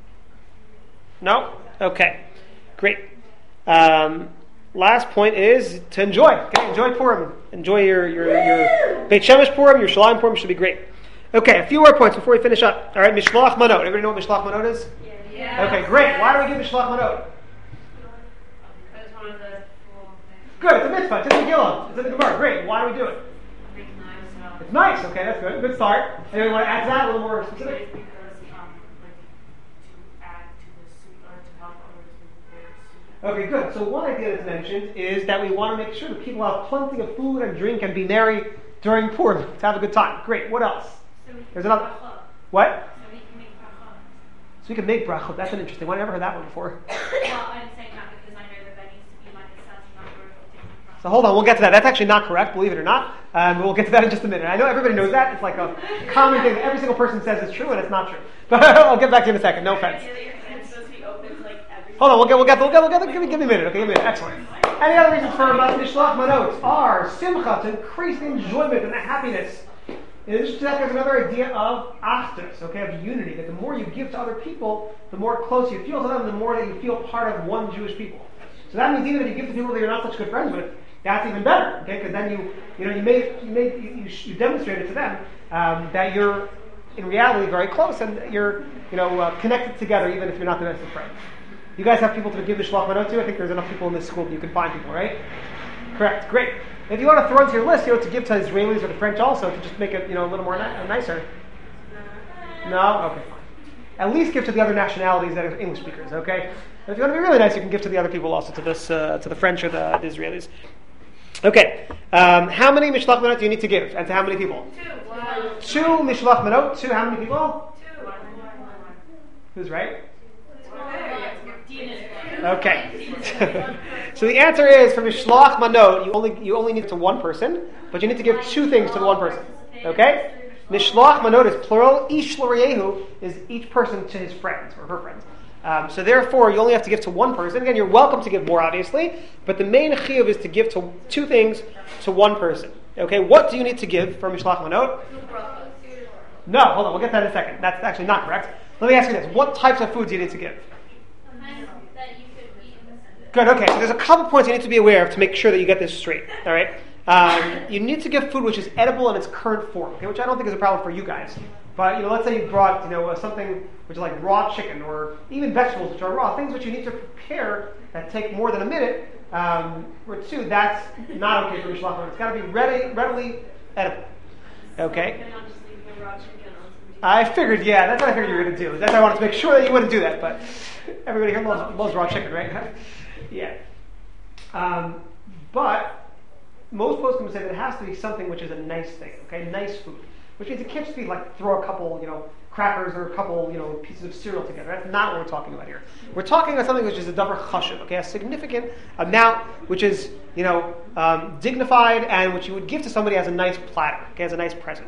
No? Okay. Great. Um, last point is to enjoy. Okay? Enjoy Purim. Enjoy your, your, your Beit Shemesh Purim, your Shalayim Purim should be great. Okay, a few more points before we finish up. All right, Mishloach Manot. Everybody know what Mishloach Manot is? Yeah. Okay, great. Why do we give Mishloach Manot? Good, it's a mitzvah. It's in the Megillah. It's in the Gemara. Great. Why do we do it? It's nice. Okay, that's good. Good start. Anyone want to add to that a little more specific? Okay, good. So one idea that's mentioned is that we want to make sure that people have plenty of food and drink and be merry during Purim to have a good time. Great. What else? There's another. What? So we can make brachot. That's an interesting one. I never heard that one before. Well, I'm saying that because I know that that needs to be like a sense of number of different. So hold on, we'll get to that. That's actually not correct, believe it or not. Um, we'll get to that in just a minute. I know everybody knows that. It's like a common thing that every single person says is true, and it's not true. But I'll get back to you in a second. No offense. Hold on, we'll get, we'll get, we'll get, we'll get. Give me, give me a minute. Okay, give me a minute. Excellent. Any other reasons for Mishloach Manot are simcha, to increase the enjoyment and the happiness. In addition to that, there's another idea of achdus, okay, of unity. That the more you give to other people, the more close you feel to them, the more that you feel part of one Jewish people. So that means even if you give to people that you're not such good friends with, that's even better, okay? Because then you, you know, you made, you made, you, you demonstrated to them um, that you're in reality very close and you're, you know, uh, connected together, even if you're not the best of friends. You guys have people to give the Mishloach Manot to? I think there's enough people in this school that you can find people, right? Correct. Great. If you want to throw into your list, you know, to give to Israelis or the French also, to just make it, you know, a little more ni- nicer. No? Okay, fine. at least give to the other nationalities that are English speakers, okay? If you want to be really nice, you can give to the other people also, to this, uh, to the French or the, the Israelis. Okay, um, how many Mishlach Manot do you need to give, and to how many people? Two. Wow. Two Mishlach Manot, two how many people? Two. Who's right? Two. Okay. So the answer is, for Mishlach Manot, you only you only need it to one person, but you need to give two things to the one person. Okay? Mishlach Manot is plural. Ish L'Reyehu is each person to his friends, or her friends. Um, so therefore, you only have to give to one person. Again, you're welcome to give more, obviously, but the main chiyuv is to give to two things to one person. Okay? What do you need to give for Mishlach Manot? No, hold on, we'll get that in a second. That's actually not correct. Let me ask you this. What types of food do you need to give? Good, okay, so there's a couple points you need to be aware of to make sure that you get this straight, all right? Um, you need to give food which is edible in its current form, okay, which I don't think is a problem for you guys. But, you know, let's say you brought, you know, uh, something which is like raw chicken or even vegetables which are raw, things which you need to prepare that take more than a minute um, or two, that's not okay for Mishlach Manot. It's got to be ready, readily edible, okay? I figured, yeah, that's what I figured you were going to do. That's why I wanted to make sure that you wouldn't do that, but everybody here loves, loves raw chicken, right? Yeah. Um, but most poskim say that it has to be something which is a nice thing, okay? Nice food. Which means it can't just be like throw a couple, you know, crackers or a couple, you know, pieces of cereal together. That's not what we're talking about here. We're talking about something which is a davar chashuv, okay? A significant amount which is, you know, um, dignified and which you would give to somebody as a nice platter, okay? As a nice present.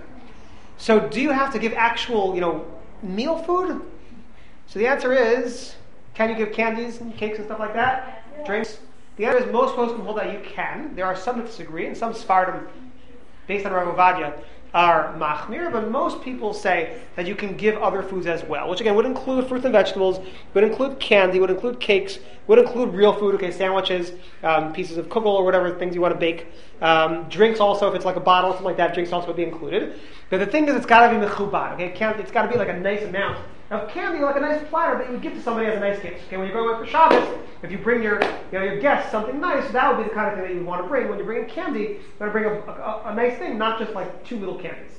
So do you have to give actual, you know, meal food? So the answer is, can you give candies and cakes and stuff like that? Drinks? The answer is most poskim hold that you can. There are some that disagree, and some Sfardim, based on Rav Ovadia, are machmir, but most people say that you can give other foods as well, which again would include fruits and vegetables, would include candy, would include cakes, would include real food, okay, sandwiches, um, pieces of kugel or whatever things you want to bake. Um, drinks also, if it's like a bottle or something like that, drinks also would be included. But the thing is, it's got to be mechubad, okay? It can't, it's got to be like a nice amount of candy, like a nice platter that you would give to somebody as a nice gift. Okay, when you're going away for Shabbos, if you bring your, you know, your guests something nice, that would be the kind of thing that you would want to bring. When you're bringing candy, you want to bring a, a, a nice thing, not just like two little candies.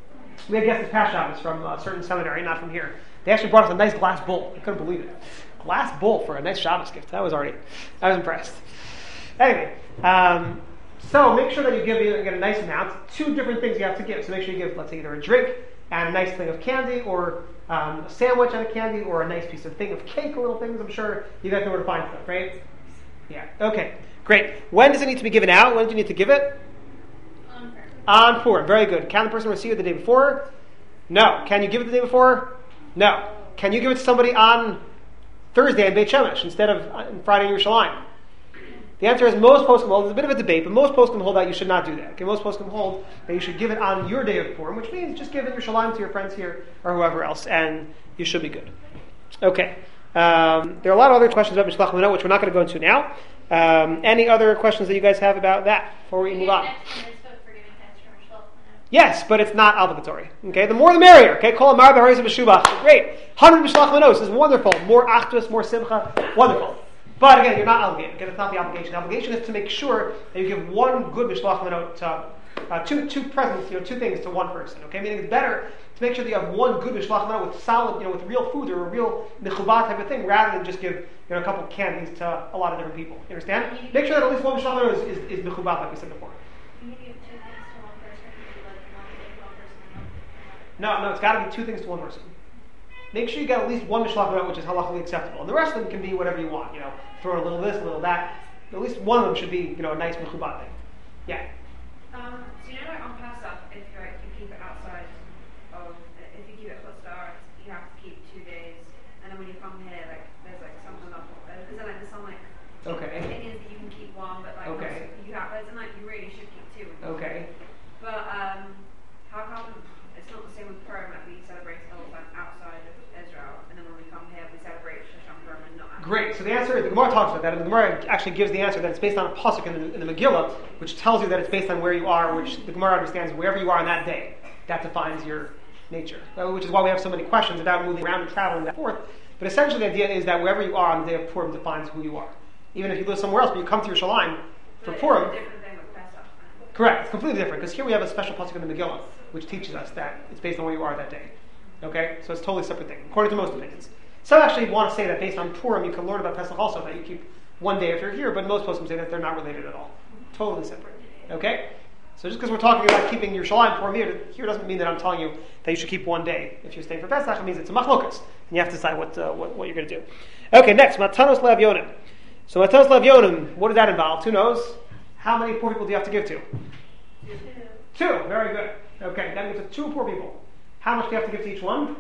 We had guests this past Shabbos from a certain seminary, not from here. They actually brought us a nice glass bowl. I couldn't believe it. Glass bowl for a nice Shabbos gift. That was already, I was impressed. Anyway, um, so make sure that you give you get a nice amount. Two different things you have to give. So make sure you give, let's say, either a drink and a nice thing of candy, or um, a sandwich and a candy, or a nice piece of thing of cake, or little things. I'm sure you guys know where to find stuff, right? Yeah. Okay. Great. When does it need to be given out? When do you need to give it? On Purim. On Purim. Very good. Can the person receive it the day before? No. Can you give it the day before? No. Can you give it to somebody on Thursday in Beit Shemesh instead of on Friday in Yerushalayim? The answer is most poskim hold. There's a bit of a debate, but most poskim hold that you should not do that. Okay, most poskim hold that you should give it on your day of Purim, which means just give it Yerushalayim to your friends here or whoever else, and you should be good. Okay. Um, there are a lot of other questions about Mishlach Manot, which we're not going to go into now. Um, any other questions that you guys have about that before we move on? Yes, but it's not obligatory. Okay, the more the merrier. Okay, call Amar B'Haris B'Shubach. Great, hundred Mishlach Manot is wonderful. More achdus, more simcha, wonderful. But again, you're not obligated. Okay, that's not the obligation. The obligation is to make sure that you give one good Mishlach Manot to uh, two two presents, you know, two things to one person. Okay, meaning it's better to make sure that you have one good Mishlach Manot with solid, you know, with real food or a real mechubah type of thing, rather than just give, you know, a couple of candies to a lot of different people. You understand? Make sure that at least one Mishlach Manot is, is, is mechubah, like we said before. No, no, it's got to be two things to one person. Make sure you get at least one Mishlach Manot which is halachically acceptable, and the rest of them can be whatever you want. You know, throw a little this, a little that. At least one of them should be, you know, a nice mechubah thing. Yeah. Um, so you know, like on Pesach, if you like, you keep it outside of, if you keep it close to ours, you have to keep two days, and then when you come here, like there's like something up. Is there like there's some like Okay. opinions that you can keep one, but like Okay. most, you have, isn't like you really should keep two. Okay. But um, how come it's not the same with Purim that we celebrate the whole time outside of Israel, and then when we come here we celebrate Shoshan Purim and not outside? Great. So the answer, the Gemara talks about that, and the Gemara actually gives the answer that it's based on a pasuk in the, in the Megillah, which tells you that it's based on where you are, which the Gemara understands wherever you are on that day. That defines your nature. Uh, Which is why we have so many questions about moving around and traveling and forth. But essentially the idea is that wherever you are on the day of Purim defines who you are. Even if you live somewhere else, but you come to Yerushalayim for But Purim. It's a different thing with Pesach. Correct. It's completely different, because here we have a special pasuk in the Megillah, which teaches us that it's based on where you are that day. Okay, so it's a totally separate thing, according to most opinions. Some actually want to say that based on Purim, you can learn about Pesach also, that you keep one day if you're here, but most poskim say that they're not related at all. Totally separate. Okay? So just because we're talking about keeping your Shalayim Purim here, here doesn't mean that I'm telling you that you should keep one day if you're staying for Pesach. It means it's a machlokas, and you have to decide what, uh, what, what you're going to do. Okay, next, Matanos Le'avyonim. So Matanos Le'avyonim, what does that involve? Who knows? How many poor people do you have to give to? Two. Two, very good. Okay, that means two poor people. How much do you have to give to each one?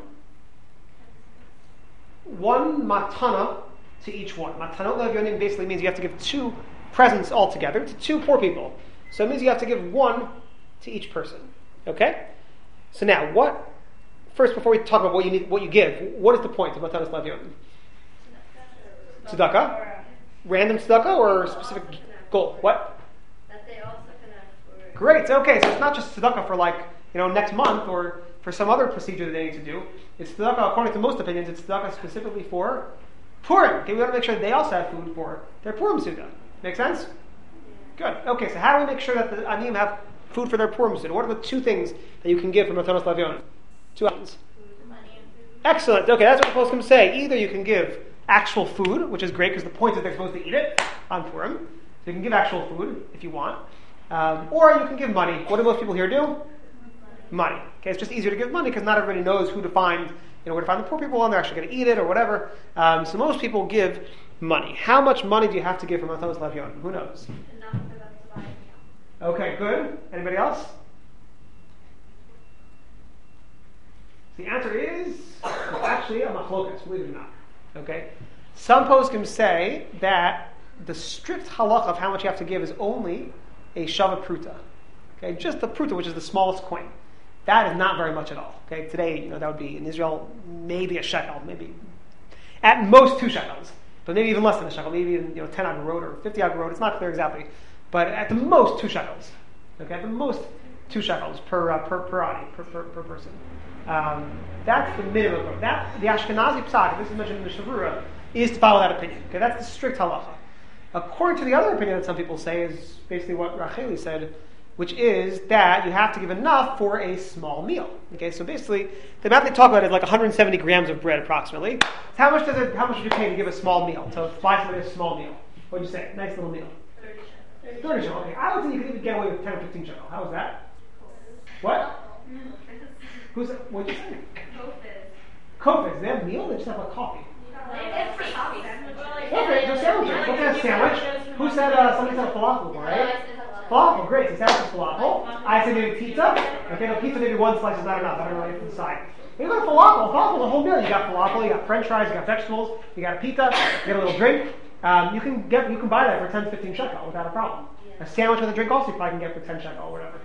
One matana to each one. Matanot le'avyonim basically means you have to give two presents altogether to two poor people. So it means you have to give one to each person. Okay? So now, what? First, before we talk about what you need, what you give, what is the point of matanos le'avyonim? Tzedakah? Random tzedakah or a specific goal? What? That they also can have for. Great. Okay, so it's not just tzedakah for like you know next month or for some other procedure that they need to do. It's tzedakah, according to most opinions, it's tzedakah specifically for Purim. Okay, we want to make sure that they also have food for their Purim Suda. Make sense? Good. Okay, so how do we make sure that the Aniyim have food for their Purim Suda? What are the two things that you can give from Matanos Le'avyonim? Two items. Excellent. Okay, that's what the poskim say. Either you can give actual food, which is great because the point is they're supposed to eat it on Purim. So you can give actual food if you want. Um, or you can give money. What do most people here do? Money. Okay, it's just easier to give money because not everybody knows who to find, you know, where to find the poor people and they're actually going to eat it or whatever. Um, so most people give money. How much money do you have to give for Matanos Le'avyonim? Who knows? Enough for them to buy a meal. Okay, good. Anybody else? The answer is it's actually a machlokas, believe it or not. Okay? Some poskim say that the strict halach of how much you have to give is only a shava pruta. Okay, just the pruta, which is the smallest coin. That is not very much at all. Okay, today, you know, that would be in Israel maybe a shekel, maybe at most two shekels, but maybe even less than a shekel, maybe even you know ten agarot or fifty agarot. It's not clear exactly, but at the most two shekels. Okay, at the most two shekels per uh, per per ani, per, per per person. Um, that's the minimum. That the Ashkenazi psak, this is mentioned in the Shavura, is to follow that opinion. Okay, that's the strict halacha. According to the other opinion that some people say is basically what Racheli said, which is that you have to give enough for a small meal. Okay, so basically, the amount they talk about is like one hundred seventy grams of bread, approximately. So how much does it? How much would you pay to give a small meal? To buy somebody a small meal? What would you say? Nice little meal. Thirty shekels. Thirty shekel. Okay, I would think you could even get away with ten or fifteen shekel. How was that? What? Who's? What did you say? Kofis. They have a meal. They just have like coffee. It's for coffee. Okay, just sandwiches. What kind of sandwich? Who said uh, somebody said falafel, right? Falafel, great. So sandwich is falafel. I said maybe pizza. Okay, no pizza, maybe one slice is not enough. I don't know what to decide. You got falafel. Falafel is a whole meal. You got falafel, you got French fries, you got vegetables, you got a pizza, you get a little drink. Um, you can get, you can buy that for ten to fifteen shekel without a problem. A sandwich with a drink also you probably can get for ten shekel or whatever.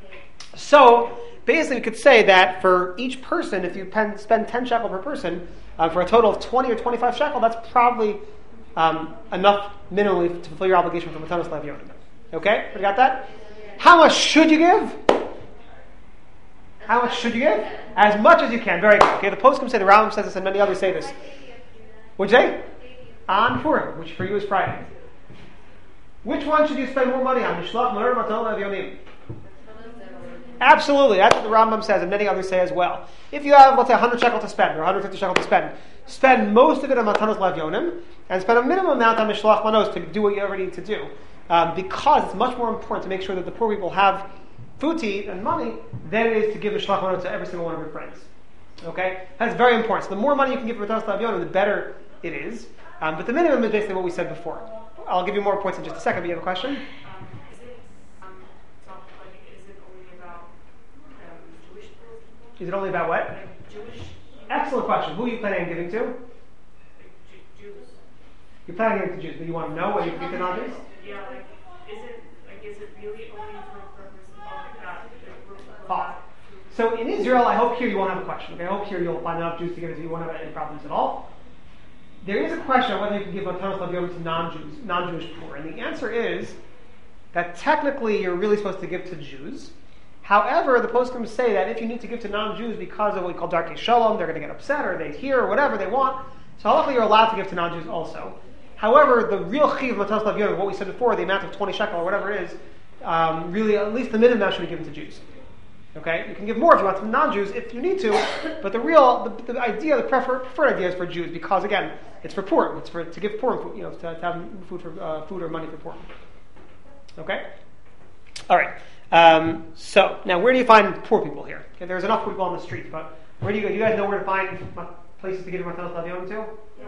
So basically, we could say that for each person, if you pen, spend ten shekel per person, uh, for a total of twenty or twenty-five shekel, that's probably um, enough minimally to fulfill your obligation for Matanos Le'avyonim. Okay, we got that? How much should you give? How much should you give? As much as you can. Very good. Okay, the poskim say, the Rambam says this, and many others say this. What'd you say? On Purim, which for you is Friday. Which one should you spend more money on? Mishloach Manor or Matanos Le'avyonim? Absolutely, that's what the Rambam says, and many others say as well. If you have, let's say, one hundred shekel to spend, or one hundred fifty shekel to spend, spend most of it on Matanos Le'avyonim, and spend a minimum amount on Mishloach Manos to do what you already need to do. Um, because it's much more important to make sure that the poor people have food to eat and money than it is to give Mishloach Manos to every single one of your friends. Okay? That's very important. So the more money you can give for Matanos Le'avyonim, the better it is. Um, but the minimum is basically what we said before. I'll give you more points in just a second, but you have a question? Is it only about what? Like Jewish. Excellent question. Who are you planning on giving to? Like Jews. You're planning on giving to Jews, but you want to know what you give to non-Jews? Yeah, like is it like is it really only for a purpose of like that? Fine. So in Israel, I hope here you won't have a question. Okay, I hope here you'll find enough Jews to give it to you. You won't have any problems at all. There is a question on whether you can give Matanos Le'avyonim to non-Jews, non-Jewish poor, and the answer is that technically you're really supposed to give to Jews. However, the poskim say that if you need to give to non-Jews because of what we call darkei shalom, they're going to get upset or they hear or whatever they want. So halacha, you're allowed to give to non-Jews also. However, the real chiv of Matanos Le'avyonim, what we said before, the amount of twenty shekel or whatever it is, um, really at least the minimum amount should be given to Jews. Okay, you can give more if you want to non-Jews if you need to, but the real, the, the idea, the prefer, preferred idea is for Jews because again, it's for Purim. It's for to give Purim, food, you know, to, to have food for uh, food or money for Purim. Okay, all right. Um, so now, where do you find poor people here? Okay, there's enough people on the street, but where do you go? You guys know where to find places to give Matanos L'Avion to? No.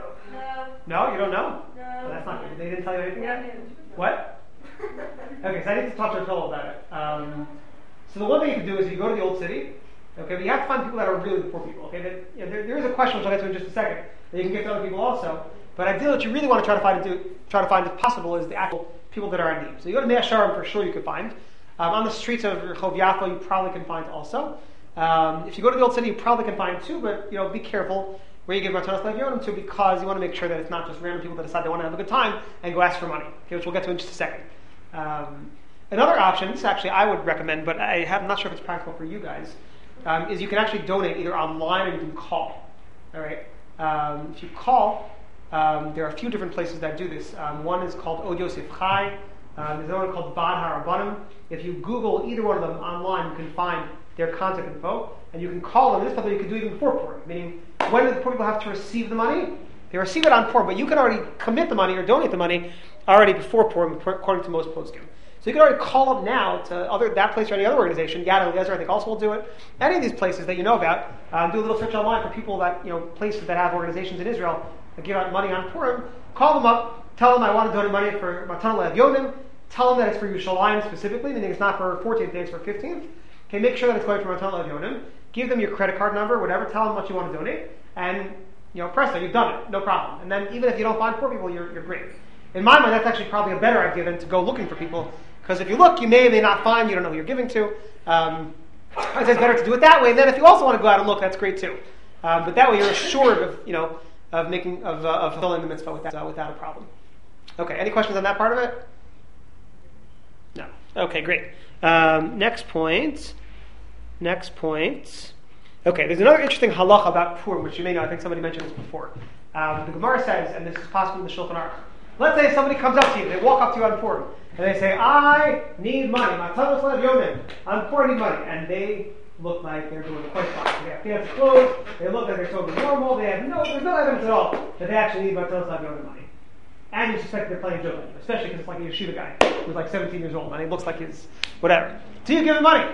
No, you don't know. No. Well, that's not good. They didn't tell you anything yet. What? Okay, so I need to talk to a fellow about it. Um, So the one thing you can do is you go to the old city, okay, but you have to find people that are really poor people, okay? That, you know, there, there is a question which I'll get to in just a second that you can get to other people also, but ideally what you really want to try to find, do, try to find if possible is the actual people that are in need. So you go to Mea Shearim for sure you could find. Um, on the streets of Rehov Yaffo you probably can find also. Um, if you go to the old city you probably can find too, but you know, be careful where you give Matanos L'Avion to because you want to make sure that it's not just random people that decide they want to have a good time and go ask for money, okay, which we'll get to in just a second. Um, Another option, this actually I would recommend, but I have, I'm not sure if it's practical for you guys, um, is you can actually donate either online or you can call. All right. Um, if you call, um, there are a few different places that do this. Um, one is called Od Yosef Chai. Um, there's another one called Bad HaRabbanim. If you Google either one of them online, you can find their contact info, and you can call them. This is something you can do even before Purim, meaning when do the poor people have to receive the money? They receive it on Purim, but you can already commit the money or donate the money already before Purim, according to most poskim. So you can already call up now to other that place or any other organization. Yad Eliezer, I think, also will do it. Any of these places that you know about, um, do a little search online for people that, you know, places that have organizations in Israel that give out money on Purim. Call them up, tell them I want to donate money for Matanos L'Avionim. Tell them that it's for Yerushalayim specifically, meaning it's not for fourteenth day, it's for fifteenth. Okay, make sure that it's going for Matanos L'Avionim. Give them your credit card number, whatever. Tell them what you want to donate, and you know, presto, you've done it, no problem. And then even if you don't find poor people, you're you're great. In my mind, that's actually probably a better idea than to go looking for people. Because if you look, you may or may not find, you don't know who you're giving to. Um, I say it's better to do it that way. And then if you also want to go out and look, that's great too. Um, but that way you're assured of, you know, of making, of, uh, of fulfilling the mitzvah without, uh, without a problem. Okay, any questions on that part of it? No. Okay, great. Um, next point. Next point. Okay, there's another interesting halacha about Purim, which you may know. I think somebody mentioned this before. Um, the Gemara says, and this is possible in the Shulchan Aruch. Let's say somebody comes up to you, they walk up to you on Purim, and they say, I need money. Matanos L'Avionim. I'm poor, I need money. And they look like they're doing quite fine. They have fancy clothes, they look like they're totally normal, they have no, there's no evidence at all that they actually need Matanos L'Avionim money. And you suspect they're playing joke, especially because it's like a yeshiva guy who's like seventeen years old, and he looks like he's whatever. Do you give him money?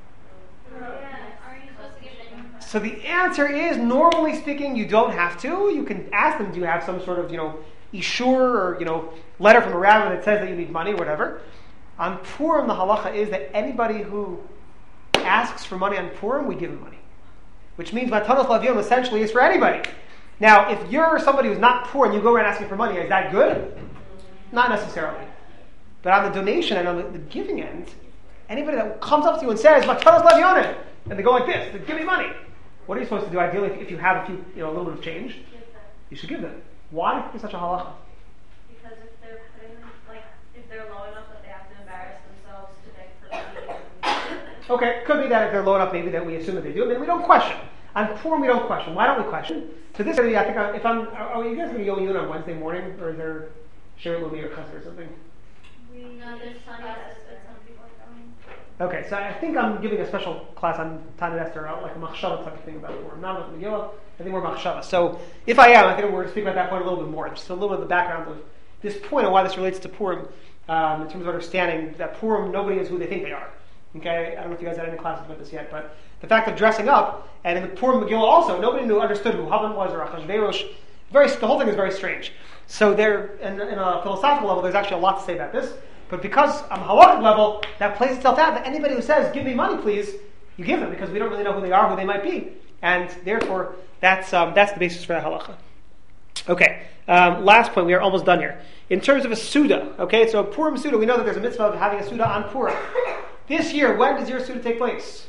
So the answer is, normally speaking, you don't have to. You can ask them, do you have some sort of, you know, ishur or, you know, letter from a rabbi that says that you need money, whatever. On Purim, the halacha is that anybody who asks for money on Purim, we give him money. Which means Matanos L'Avion essentially is for anybody. Now, if you're somebody who's not poor and you go around asking for money, is that good? Not necessarily. But on the donation and on the, the giving end, anybody that comes up to you and says, Matanos L'Avionim, and they go like this, they give me money. What are you supposed to do? Ideally, if, if you have a few, you know, a little bit of change, you should give them. Why is such a halacha? Because if they're putting, like, if they're low enough that they have to embarrass themselves to beg for money. Okay, could be that if they're low enough, maybe that we assume that they do. I mean, we don't question. On Purim, we don't question. Why don't we question? So this, I think, I, if I'm, are you guys going to go in on Wednesday morning, or is there Shirat Lumi or Chesed or something? We know there's some classes, but some people are going. Okay, so I think I'm giving a special class on Tanit Esther, like a machshava type of thing about Purim. Not about Megillah, I think more machshava. So if I am, I think we're going to speak about that point a little bit more. Just a little bit of the background of this point and why this relates to Purim, um, in terms of understanding that Purim, nobody is who they think they are. Okay, I don't know if you guys had any classes about this yet, but the fact of dressing up, and in the Purim Megillah also, nobody knew understood who Haman was or Achashverosh. Very, the whole thing is very strange. So there, in, in a philosophical level, there's actually a lot to say about this. But because on a halachic level, that plays itself out that anybody who says, give me money, please, you give them, because we don't really know who they are, who they might be. And therefore, that's um, that's the basis for that halacha. Okay, um, last point, we are almost done here. In terms of a Suda, okay, so Purim Suda, we know that there's a mitzvah of having a Suda on Purim. This year, when does your Suda take place?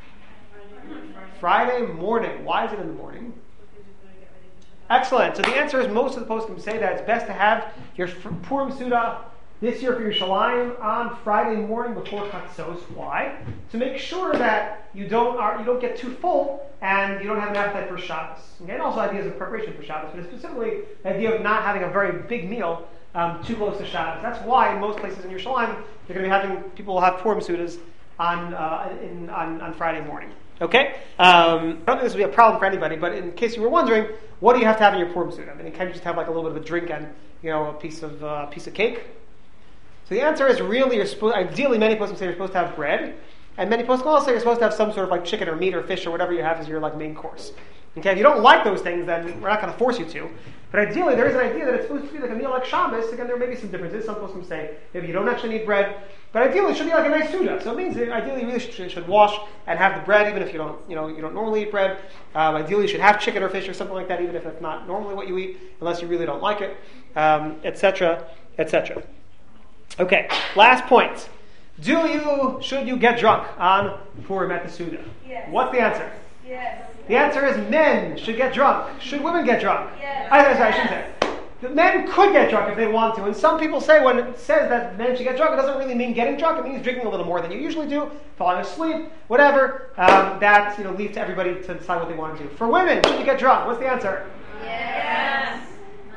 Friday morning. Why is it in the morning? Excellent. So the answer is most of the poskim say that it's best to have your Purim Suda this year for your Yerushalayim on Friday morning before Chatzos. Why? To make sure that you don't are, you don't get too full and you don't have an appetite for Shabbos. Okay? And also ideas of preparation for Shabbos, but specifically the idea of not having a very big meal um, too close to Shabbos. That's why in most places in Yerushalayim you're going to be having people will have Purim Sudas on uh, in, on, on Friday morning. Okay? Um, I don't think this will be a problem for anybody, but in case you were wondering, what do you have to have in your Purim Suda? I mean, can you just have like a little bit of a drink and, you know, a piece of uh, piece of cake? So the answer is really, you're supposed, ideally many poskim say you're supposed to have bread, and many poskim also say you're supposed to have some sort of like chicken or meat or fish or whatever you have as your like main course. Okay, if you don't like those things, then we're not going to force you to. But ideally, there is an idea that it's supposed to be like a meal like Shabbos. Again, there may be some differences. Some poskim say maybe you don't actually need bread, but ideally it should be like a nice suda. So it means that ideally you really should, should wash and have the bread, even if you don't, you know, you don't normally eat bread. Um, ideally, you should have chicken or fish or something like that, even if it's not normally what you eat, unless you really don't like it, um, et cetera, et cetera. Okay, last point. Do you, should you get drunk on Purim at the Suda? Yes. What's the answer? Yes. The answer is men should get drunk. Should women get drunk? Yes. I, sorry, I shouldn't say. The men could get drunk if they want to. And some people say when it says that men should get drunk, it doesn't really mean getting drunk. It means drinking a little more than you usually do, falling asleep, whatever. Um, that, you know, leaves to everybody to decide what they want to do. For women, should you get drunk? What's the answer? Yes.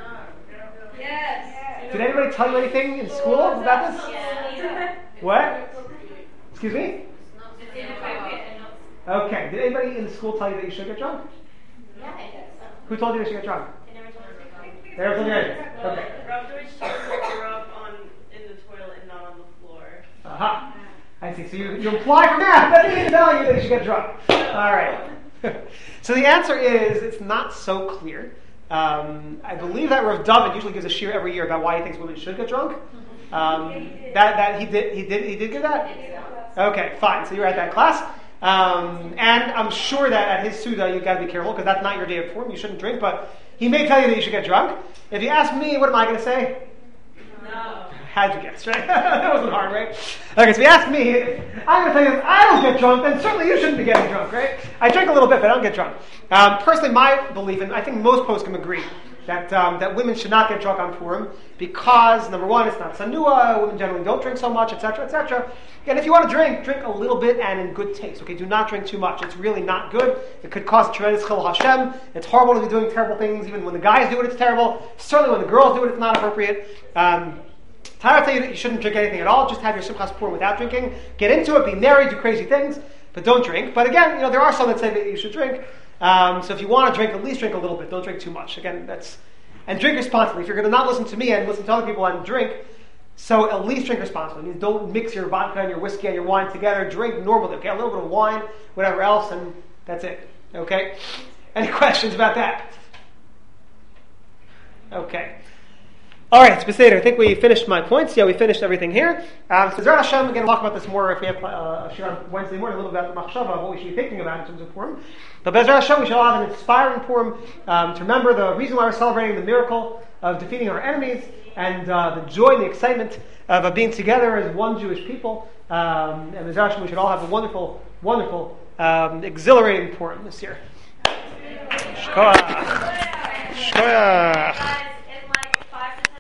Yes. Did anybody tell you anything in school about this? Yes. What? Excuse me? Okay. Did anybody in school tell you that you should get drunk? Yeah, I guess so. Who told you they should get drunk? They never told us to go. They never told you anything. Okay. Rob George told us to rub on in the toilet and not on the floor. Aha. I see. So you, you imply from that that they didn't tell you that you should get drunk. All right. So the answer is it's not so clear. Um, I believe that Rav David usually gives a shir every year about why he thinks women should get drunk. Um, that that he did he did he did give that? Okay, fine. So you were at that class. Um, and I'm sure that at his Suda you've got to be careful because that's not your day of Purim. You shouldn't drink, but he may tell you that you should get drunk. If you ask me, what am I going to say? No. How'd you guess, right? That wasn't hard, right? Okay, so if you ask me, I'm going to tell you if I don't get drunk, then certainly you shouldn't be getting drunk, right? I drink a little bit, but I don't get drunk. Um, personally, my belief, and I think most poskim agree, that um, that women should not get drunk on Purim because, number one, it's not sanua, women generally don't drink so much, et cetera, et cetera. And if you want to drink, drink a little bit and in good taste. Okay, do not drink too much. It's really not good. It could cause tremendous chil Hashem. It's horrible to be doing terrible things. Even when the guys do it, it's terrible. Certainly when the girls do it, it's not appropriate. Um, Tyra tell you that you shouldn't drink anything at all. Just have your Simchas Purim without drinking. Get into it, be merry, do crazy things, but don't drink. But again, you know, there are some that say that you should drink. Um, so if you want to drink, at least drink a little bit. Don't drink too much. Again, that's and drink responsibly. If you're going to not listen to me and listen to other people and drink, so at least drink responsibly. It means don't mix your vodka and your whiskey and your wine together. Drink normally. Okay, a little bit of wine, whatever else, and that's it. Okay. Any questions about that? Okay. All right, Beseder, I think we finished my points. Yeah, we finished everything here. Um, so Zerah Hashem, we're going to talk about this more if we have uh, a shir on Wednesday morning, a little bit about the machshava of what we should be thinking about in terms of Purim. But Bezerah Hashem, we shall have an inspiring Purim um, to remember the reason why we're celebrating the miracle of defeating our enemies and uh, the joy and the excitement of uh, being together as one Jewish people. Um, and Bezerah Hashem, we should all have a wonderful, wonderful, um, exhilarating Purim this year. Shkoach.